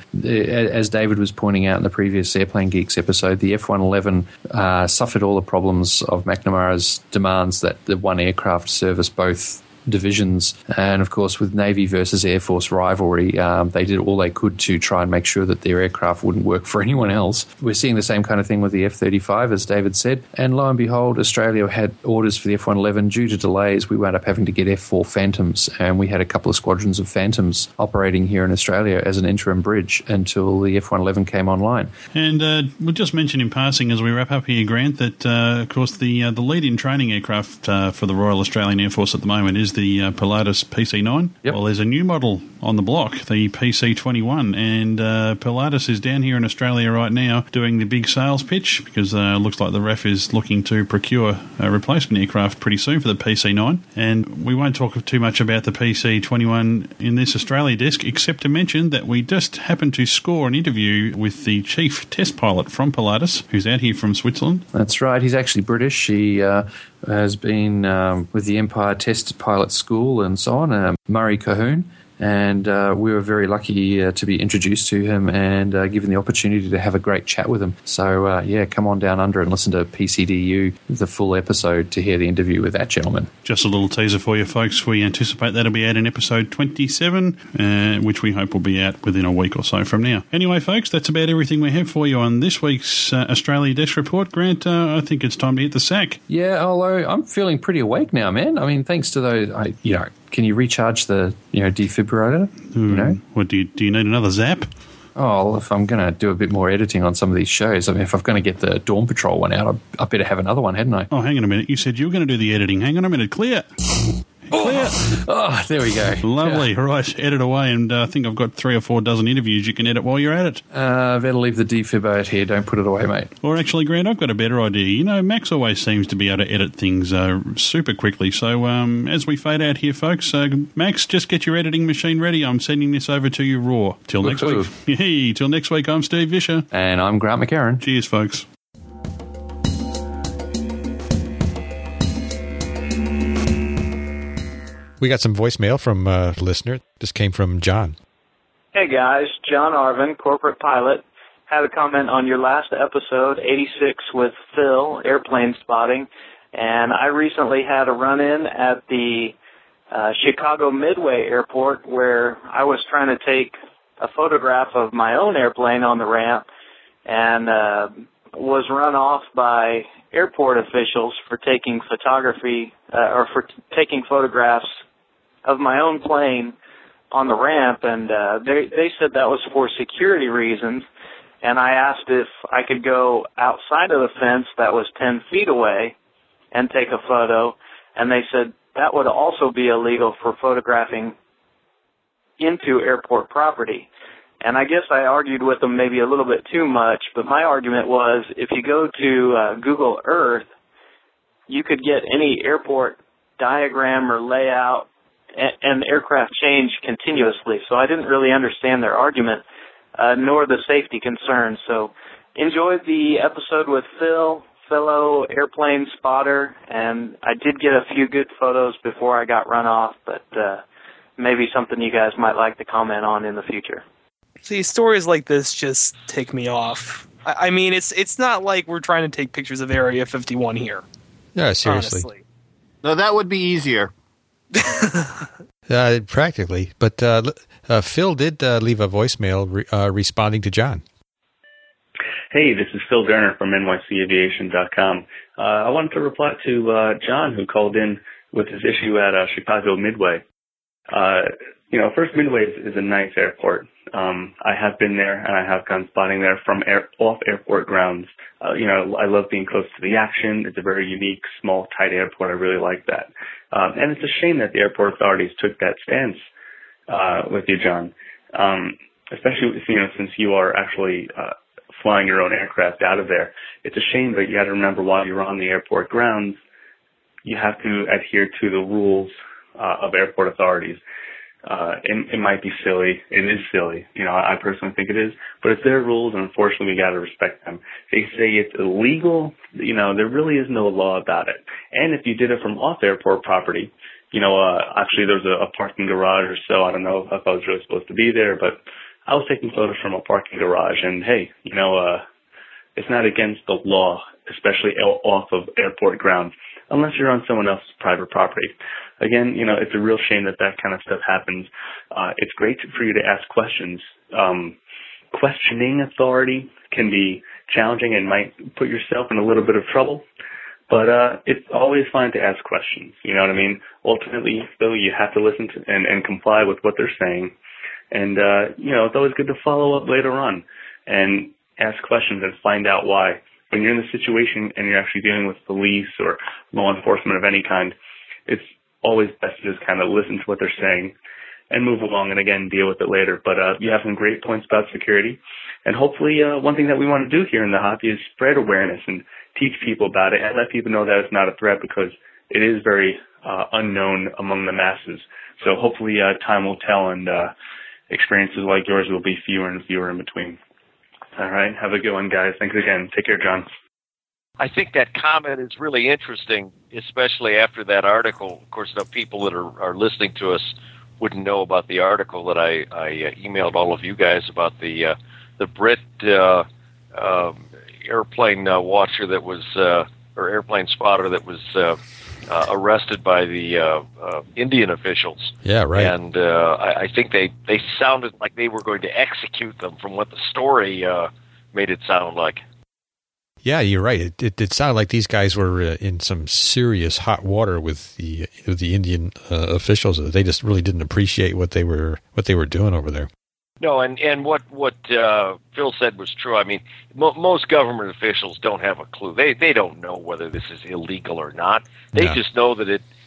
As David was pointing out in the previous Airplane Geeks episode, the F one eleven uh, suffered all the problems of McNamara's demands that the one aircraft service both divisions, and of course with Navy versus Air Force rivalry, um, they did all they could to try and make sure that their aircraft wouldn't work for anyone else. We're seeing the same kind of thing with the F thirty-five, as David said, and lo and behold, Australia had orders for the F one eleven. Due to delays, we wound up having to get F four Phantoms, and we had a couple of squadrons of Phantoms operating here in Australia as an interim bridge until the F one eleven came online. And uh, we'll just mention in passing as we wrap up here, Grant, that uh, of course the uh, the lead-in training aircraft uh, for the Royal Australian Air Force at the moment is the uh, Pilatus P C nine. Yep. Well, there's a new model on the block, the P C twenty-one, and uh, Pilatus is down here in Australia right now doing the big sales pitch because it uh, looks like the R A F is looking to procure a replacement aircraft pretty soon for the P C nine. And we won't talk too much about the P C twenty-one in this Australia desk, except to mention that we just happened to score an interview with the chief test pilot from Pilatus, who's out here from Switzerland. That's right. He's actually British. He uh, has been um, with the Empire Test Pilot School and so on, uh, Murray Cahoon. And uh, we were very lucky uh, to be introduced to him and uh, given the opportunity to have a great chat with him. So, uh, yeah, come on down under and listen to P C D U, the full episode, to hear the interview with that gentleman. Just a little teaser for you folks. We anticipate that'll be out in episode twenty-seven, uh, which we hope will be out within a week or so from now. Anyway, folks, that's about everything we have for you on this week's uh, Australia Desk Report. Grant, uh, I think it's time to hit the sack. Yeah, although I'm feeling pretty awake now, man. I mean, thanks to those, I, you know, can you recharge the, you know, defibrillator? Mm, you know, what do you do? You need another zap? Oh, if I'm going to do a bit more editing on some of these shows, I mean, if I'm going to get the Dawn Patrol one out, I, I better have another one, hadn't I? Oh, hang on a minute. You said you were going to do the editing. Hang on a minute. Clear. Clear. Oh, there we go. Lovely. Right, edit away, and uh, I think I've got three or four dozen interviews you can edit while you're at it. Uh, better leave the defib out here. Don't put it away, mate. Or actually, Grant, I've got a better idea. You know, Max always seems to be able to edit things uh, super quickly. So um, as we fade out here, folks, uh, Max, just get your editing machine ready. I'm sending this over to you raw. Till next Woohoo. week. Hey, till next week, I'm Steve Vischer. And I'm Grant McHerron. Cheers, folks. We got some voicemail from a listener. This came from John. Hey guys, John Arvin, corporate pilot. Had a comment on your last episode, eighty-six, with Phil, airplane spotting. And I recently had a run-in at the uh, Chicago Midway Airport where I was trying to take a photograph of my own airplane on the ramp and uh, was run off by airport officials for taking photography uh, or for t- taking photographs of my own plane on the ramp, and uh, they they said that was for security reasons, and I asked if I could go outside of the fence that was ten feet away and take a photo, and they said that would also be illegal for photographing into airport property. And I guess I argued with them maybe a little bit too much, but my argument was if you go to uh, Google Earth, you could get any airport diagram or layout and aircraft change continuously. So I didn't really understand their argument, uh, nor the safety concerns. So enjoyed the episode with Phil, fellow airplane spotter, and I did get a few good photos before I got run off, but uh, maybe something you guys might like to comment on in the future. See, stories like this just tick me off. I, I mean, it's it's not like we're trying to take pictures of Area fifty-one here. Yeah, seriously. Honestly. No, that would be easier. uh, practically. But uh, uh, Phil did uh, leave a voicemail re- uh, responding to John. Hey, this is Phil Derner from N Y C aviation dot com. Uh, I wanted to reply to uh, John, who called in with his issue at uh, Chicago Midway. Uh, you know, first, Midway is, is a nice airport. Um, I have been there, and I have gone spotting there from air, off airport grounds. Uh, you know, I love being close to the action. It's a very unique, small, tight airport. I really like that. Um, and it's a shame that the airport authorities took that stance uh, with you, John. Um, especially, you know, since you are actually uh, flying your own aircraft out of there. It's a shame, but you got to remember while you're on the airport grounds, you have to adhere to the rules uh, of airport authorities. Uh, it, it might be silly. It is silly. You know, I personally think it is, but it's their rules, and unfortunately we got to respect them. They say it's illegal. You know, there really is no law about it. And if you did it from off airport property, you know, uh, actually there's a, a parking garage or so. I don't know if I was really supposed to be there, but I was taking photos from a parking garage, and hey, you know, uh, it's not against the law, especially off of airport grounds, unless you're on someone else's private property. Again, you know, it's a real shame that that kind of stuff happens. Uh, it's great for you to ask questions. Um, questioning authority can be challenging and might put yourself in a little bit of trouble, but uh, it's always fine to ask questions. You know what I mean? Ultimately, though, you have to listen to and, and comply with what they're saying. And, uh, you know, it's always good to follow up later on and ask questions and find out why. When you're in the situation and you're actually dealing with police or law enforcement of any kind, it's always best to just kind of listen to what they're saying and move along and, again, deal with it later. But uh, you have some great points about security. And hopefully uh, one thing that we want to do here in the hobby is spread awareness and teach people about it and let people know that it's not a threat, because it is very uh, unknown among the masses. So hopefully uh, time will tell, and uh, experiences like yours will be fewer and fewer in between. All right. Have a good one, guys. Thanks again. Take care, John. I think that comment is really interesting, especially after that article. Of course, the people that are, are listening to us wouldn't know about the article that I, I uh, emailed all of you guys about the uh, the Brit uh, uh, airplane uh, watcher that was, uh, or airplane spotter that was uh, uh, arrested by the uh, uh, Indian officials. Yeah, right. And uh, I, I think they, they sounded like they were going to execute them from what the story uh, made it sound like. Yeah, you're right. It, it, it sounded like these guys were uh, in some serious hot water with the with the Indian uh, officials. They just really didn't appreciate what they were what they were doing over there. No, and, and what what uh, Phil said was true. I mean, mo- most government officials don't have a clue. They they don't know whether this is illegal or not. They yeah. just know that it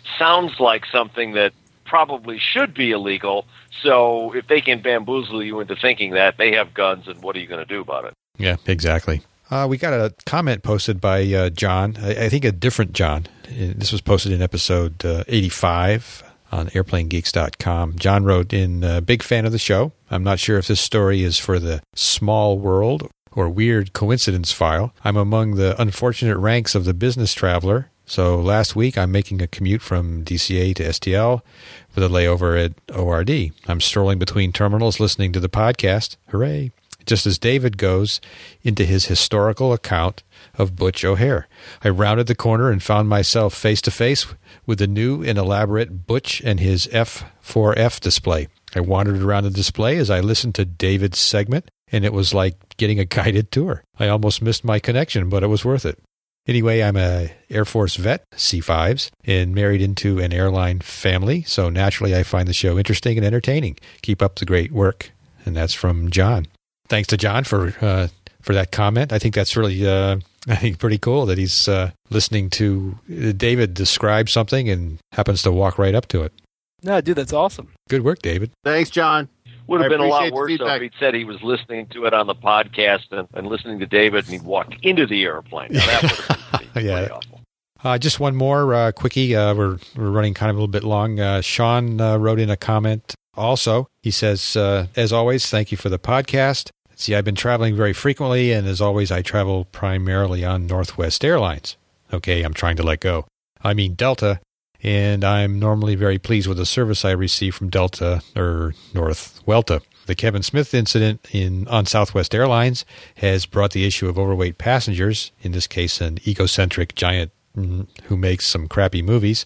sounds like something that probably should be illegal. So if they can bamboozle you into thinking that, they have guns, and what are you going to do about it? Yeah, exactly. Uh, we got a comment posted by uh, John, I, I think a different John. This was posted in episode uh, eighty-five on airplane geeks dot com. John wrote in, uh, big fan of the show. I'm not sure if this story is for the small world or weird coincidence file. I'm among the unfortunate ranks of the business traveler. So last week I'm making a commute from D C A to S T L with a layover at O R D. I'm strolling between terminals listening to the podcast. Hooray. Just as David goes into his historical account of Butch O'Hare. I rounded the corner and found myself face-to-face with the new and elaborate Butch and his F four F display. I wandered around the display as I listened to David's segment, and it was like getting a guided tour. I almost missed my connection, but it was worth it. Anyway, I'm a Air Force vet, C fives, and married into an airline family, so naturally I find the show interesting and entertaining. Keep up the great work. And that's from John. Thanks to John for uh, for that comment. I think that's really uh, I think pretty cool that he's uh, listening to David describe something and happens to walk right up to it. No, dude, that's awesome. Good work, David. Thanks, John. Would have I been a lot appreciate the worse though, feedback. if he'd said he was listening to it on the podcast and, and listening to David, and he'd walked into the airplane. Now, that would have been pretty, Yeah. pretty awful. Uh, just one more uh, quickie. Uh, we're we're running kind of a little bit long. Uh, Sean uh, wrote in a comment also. He says, uh, as always, thank you for the podcast. See, I've been traveling very frequently, and as always, I travel primarily on Northwest Airlines. Okay, I'm trying to let go. I mean Delta, and I'm normally very pleased with the service I receive from Delta or North Welta. The Kevin Smith incident in on Southwest Airlines has brought the issue of overweight passengers, in this case an egocentric giant mm, who makes some crappy movies.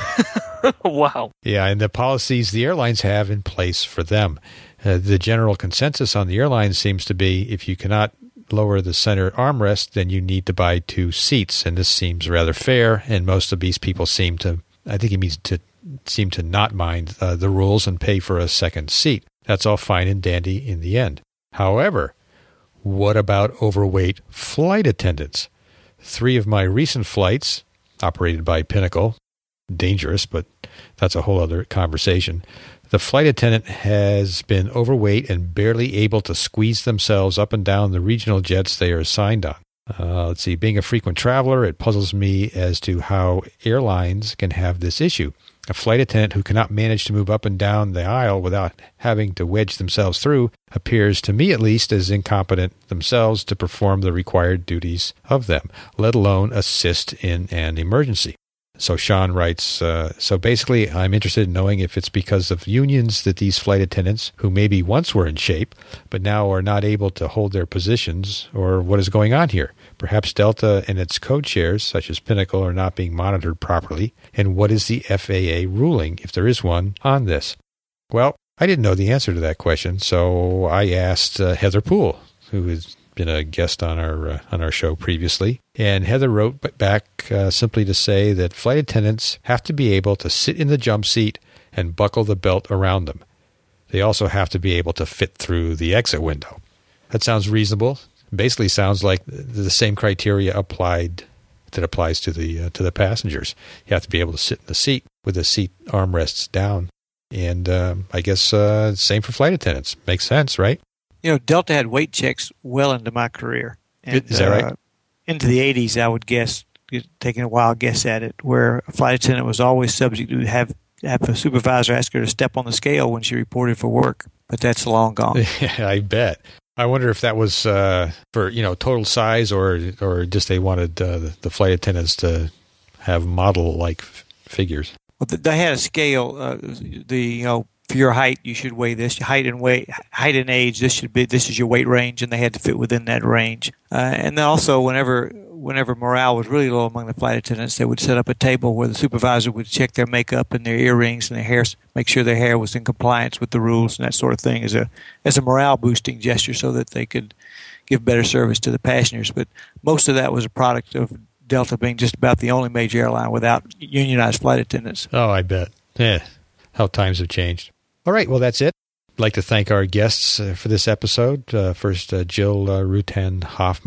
Wow. Yeah, and the policies the airlines have in place for them. Uh, the general consensus on the airlines seems to be if you cannot lower the center armrest, then you need to buy two seats, and this seems rather fair, and most of these people seem to, I think he means to seem to not mind uh, the rules and pay for a second seat. That's all fine and dandy in the end. However, what about overweight flight attendants? Three of my recent flights, operated by Pinnacle, dangerous, but that's a whole other conversation. The flight attendant has been overweight and barely able to squeeze themselves up and down the regional jets they are assigned on. Uh, let's see, being a frequent traveler, it puzzles me as to how airlines can have this issue. A flight attendant who cannot manage to move up and down the aisle without having to wedge themselves through appears, to me at least, as incompetent themselves to perform the required duties of them, let alone assist in an emergency. So Sean writes, uh, so basically I'm interested in knowing if it's because of unions that these flight attendants, who maybe once were in shape, but now are not able to hold their positions, or what is going on here. Perhaps Delta and its code shares, such as Pinnacle, are not being monitored properly. And what is the F A A ruling, if there is one, on this? Well, I didn't know the answer to that question, so I asked uh, Heather Poole, who is been a guest on our uh, on our show previously, and Heather wrote back uh, simply to say that flight attendants have to be able to sit in the jump seat and buckle the belt around them. They also have to be able to fit through the exit window. That sounds reasonable. Basically, sounds like the same criteria applied that applies to the uh, to the passengers. You have to be able to sit in the seat with the seat armrests down, and uh, I guess uh, same for flight attendants. Makes sense, right? You know, Delta had weight checks well into my career. And, Is that right? Uh, into the eighties, I would guess, taking a wild guess at it, where a flight attendant was always subject to have, have a supervisor ask her to step on the scale when she reported for work. But that's long gone. Yeah, I bet. I wonder if that was uh, for, you know, total size, or or just they wanted uh, the, the flight attendants to have model-like f- figures. Well, they had a scale. Uh, the you know. For your height, you should weigh this. Height and weight, height and age. This should be. This is your weight range, and they had to fit within that range. Uh, and then also, whenever whenever morale was really low among the flight attendants, they would set up a table where the supervisor would check their makeup and their earrings and their hair, make sure their hair was in compliance with the rules and that sort of thing, as a as a morale boosting gesture, so that they could give better service to the passengers. But most of that was a product of Delta being just about the only major airline without unionized flight attendants. Oh, I bet. Yeah, how times have changed. All right, well, that's it. I'd like to thank our guests uh, for this episode. Uh, first, uh, Jill uh, Rutan Hoffman,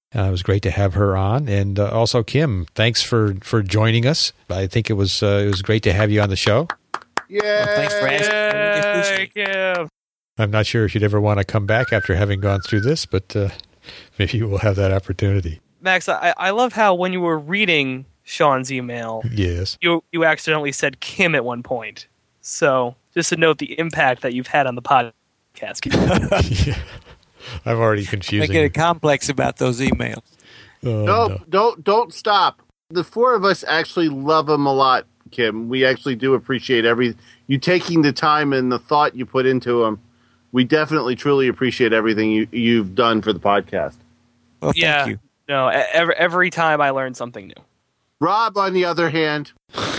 Uh, it was great to have her on, and uh, also Kim. Thanks for, for joining us. I think it was uh, it was great to have you on the show. Yeah, Well, thanks for asking. Yeah. I'm not sure if you'd ever want to come back after having gone through this, but uh, maybe we'll have that opportunity. Max, I, I love how when you were reading Sean's email, Yes. you you accidentally said Kim at one point. So just to note the impact that you've had on the podcast. Yeah. I'm already They confusing. get a complex about those emails. Oh, no, no. don't don't stop. The four of us actually love him a lot, Kim. We actually do appreciate every you taking the time and the thought you put into him. We definitely, truly appreciate everything you, you've done for the podcast. Well, thank yeah. you. No, e- every, every time I learn something new. Rob, on the other hand,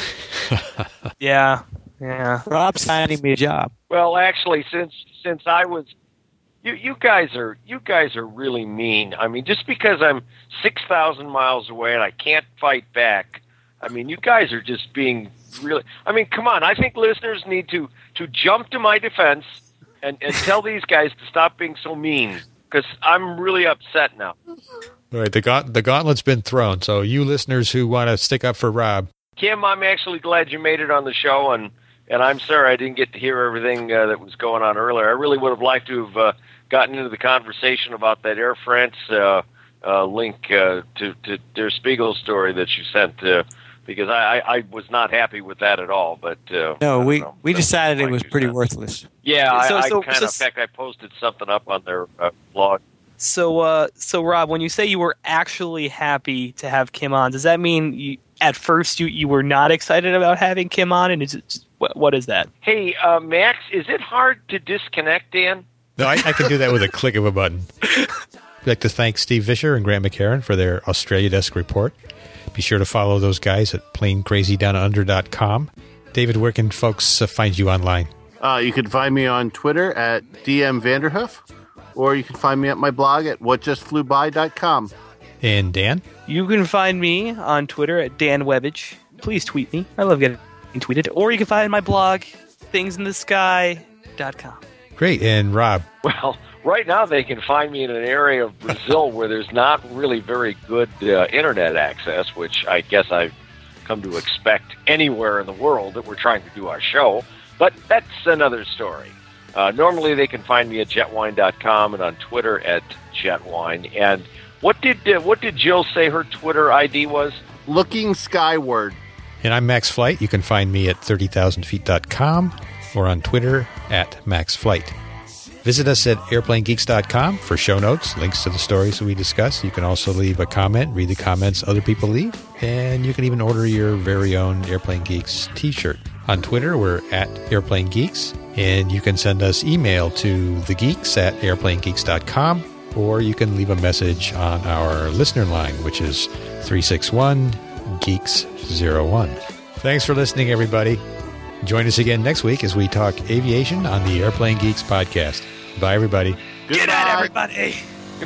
Yeah, yeah. Rob's finding me a job. Well, actually, since since I was, you you guys are you guys are really mean. I mean, just because I'm six thousand miles away and I can't fight back, I mean, you guys are just being really. I mean, come on. I think listeners need to to jump to my defense and, and tell these guys to stop being so mean, because I'm really upset now. All right, the, gaunt- the gauntlet's been thrown, so you listeners who want to stick up for Rob. Kim, I'm actually glad you made it on the show, and, and I'm sorry I didn't get to hear everything uh, that was going on earlier. I really would have liked to have uh, gotten into the conversation about that Air France uh, uh, link uh, to, to Der Spiegel story that you sent, uh, because I, I, I was not happy with that at all. But uh, No, we, know. we That's decided it my was two pretty cents. worthless. Yeah, So- I, so- I kind so- of, in fact, I posted something up on their uh, blog. So, uh, so Rob, when you say you were actually happy to have Kim on, does that mean you, at first you, you were not excited about having Kim on? And is it just, what, what is that? Hey, uh, Max, is it hard to disconnect, Dan? No, I, I can do that with a click of a button. I'd like to thank Steve Vischer and Grant McHerron for their Australia Desk report. Be sure to follow those guys at plain crazy down under dot com. David, where can folks uh, find you online? uh, you can find me on Twitter at D M Vanderhoof, or you can find me at my blog at what just flew by dot com. And Dan? You can find me on Twitter at Dan Webbage. Please tweet me. I love getting tweeted. Or you can find my blog, things in the sky dot com. Great. And Rob? Well, right now they can find me in an area of Brazil where there's not really very good uh, internet access, which I guess I've come to expect anywhere in the world that we're trying to do our show. But that's another story. Uh, normally they can find me at jetwine dot com and on Twitter at jetwine. And what did uh, what did Jill say her Twitter I D was? Looking skyward. And I'm Max Flight. You can find me at thirty thousand feet dot com or on Twitter at Max Flight. Visit us at airplane geeks dot com for show notes, links to the stories that we discuss. You can also leave a comment, read the comments other people leave, and you can even order your very own Airplane Geeks t-shirt. On Twitter, we're at Airplane Geeks, and you can send us email to thegeeks at airplane geeks dot com, or you can leave a message on our listener line, which is three six one geeks zero one. Thanks for listening, everybody. Join us again next week as we talk aviation on the Airplane Geeks podcast. Bye, everybody. Good night, everybody. Good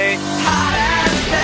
night.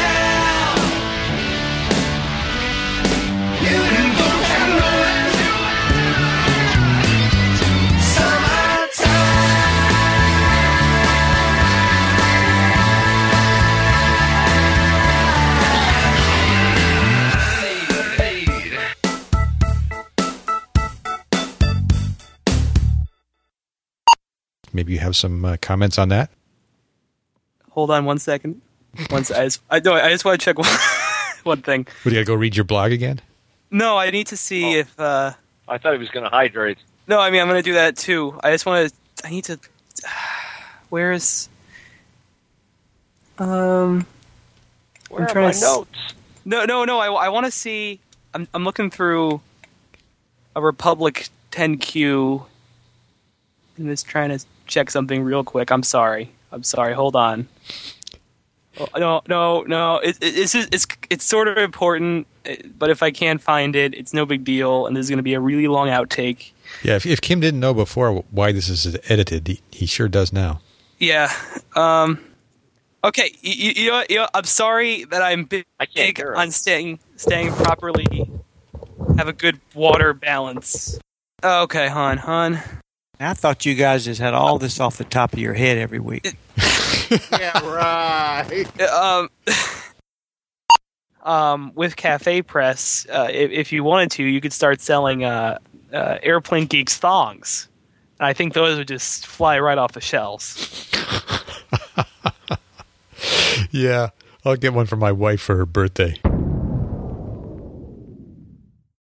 Maybe you have some uh, comments on that? Hold on one second. Once I just, I, no, I just want to check one, one thing. What, do you got to go read your blog again? No, I need to see Oh. if. Uh, I thought he was going to hydrate. no, I mean I'm going to do that too. I just want to. I need to. Where is? Um. Where I'm are trying my to s- notes? No, no, no. I, I want to see. I'm I'm looking through a Republic ten Q. I'm just trying to check something real quick. I'm sorry. I'm sorry. Hold on. Oh, no, no, no. It, it, it's just, it's it's sort of important, but if I can't find it, it's no big deal. And this is going to be a really long outtake. Yeah, if, if Kim didn't know before why this is edited, he, he sure does now. Yeah. Um. Okay. You, you, know, what, you know, I'm sorry that I'm big I can't hear it. on staying staying properly. Have a good water balance. Okay, hon, hon. I thought you guys just had all this off the top of your head every week. Yeah, right. Um. um, with Cafe Press, uh, if, if you wanted to, you could start selling uh, uh, Airplane Geeks thongs. And I think those would just fly right off the shelves. Yeah, I'll get one for my wife for her birthday.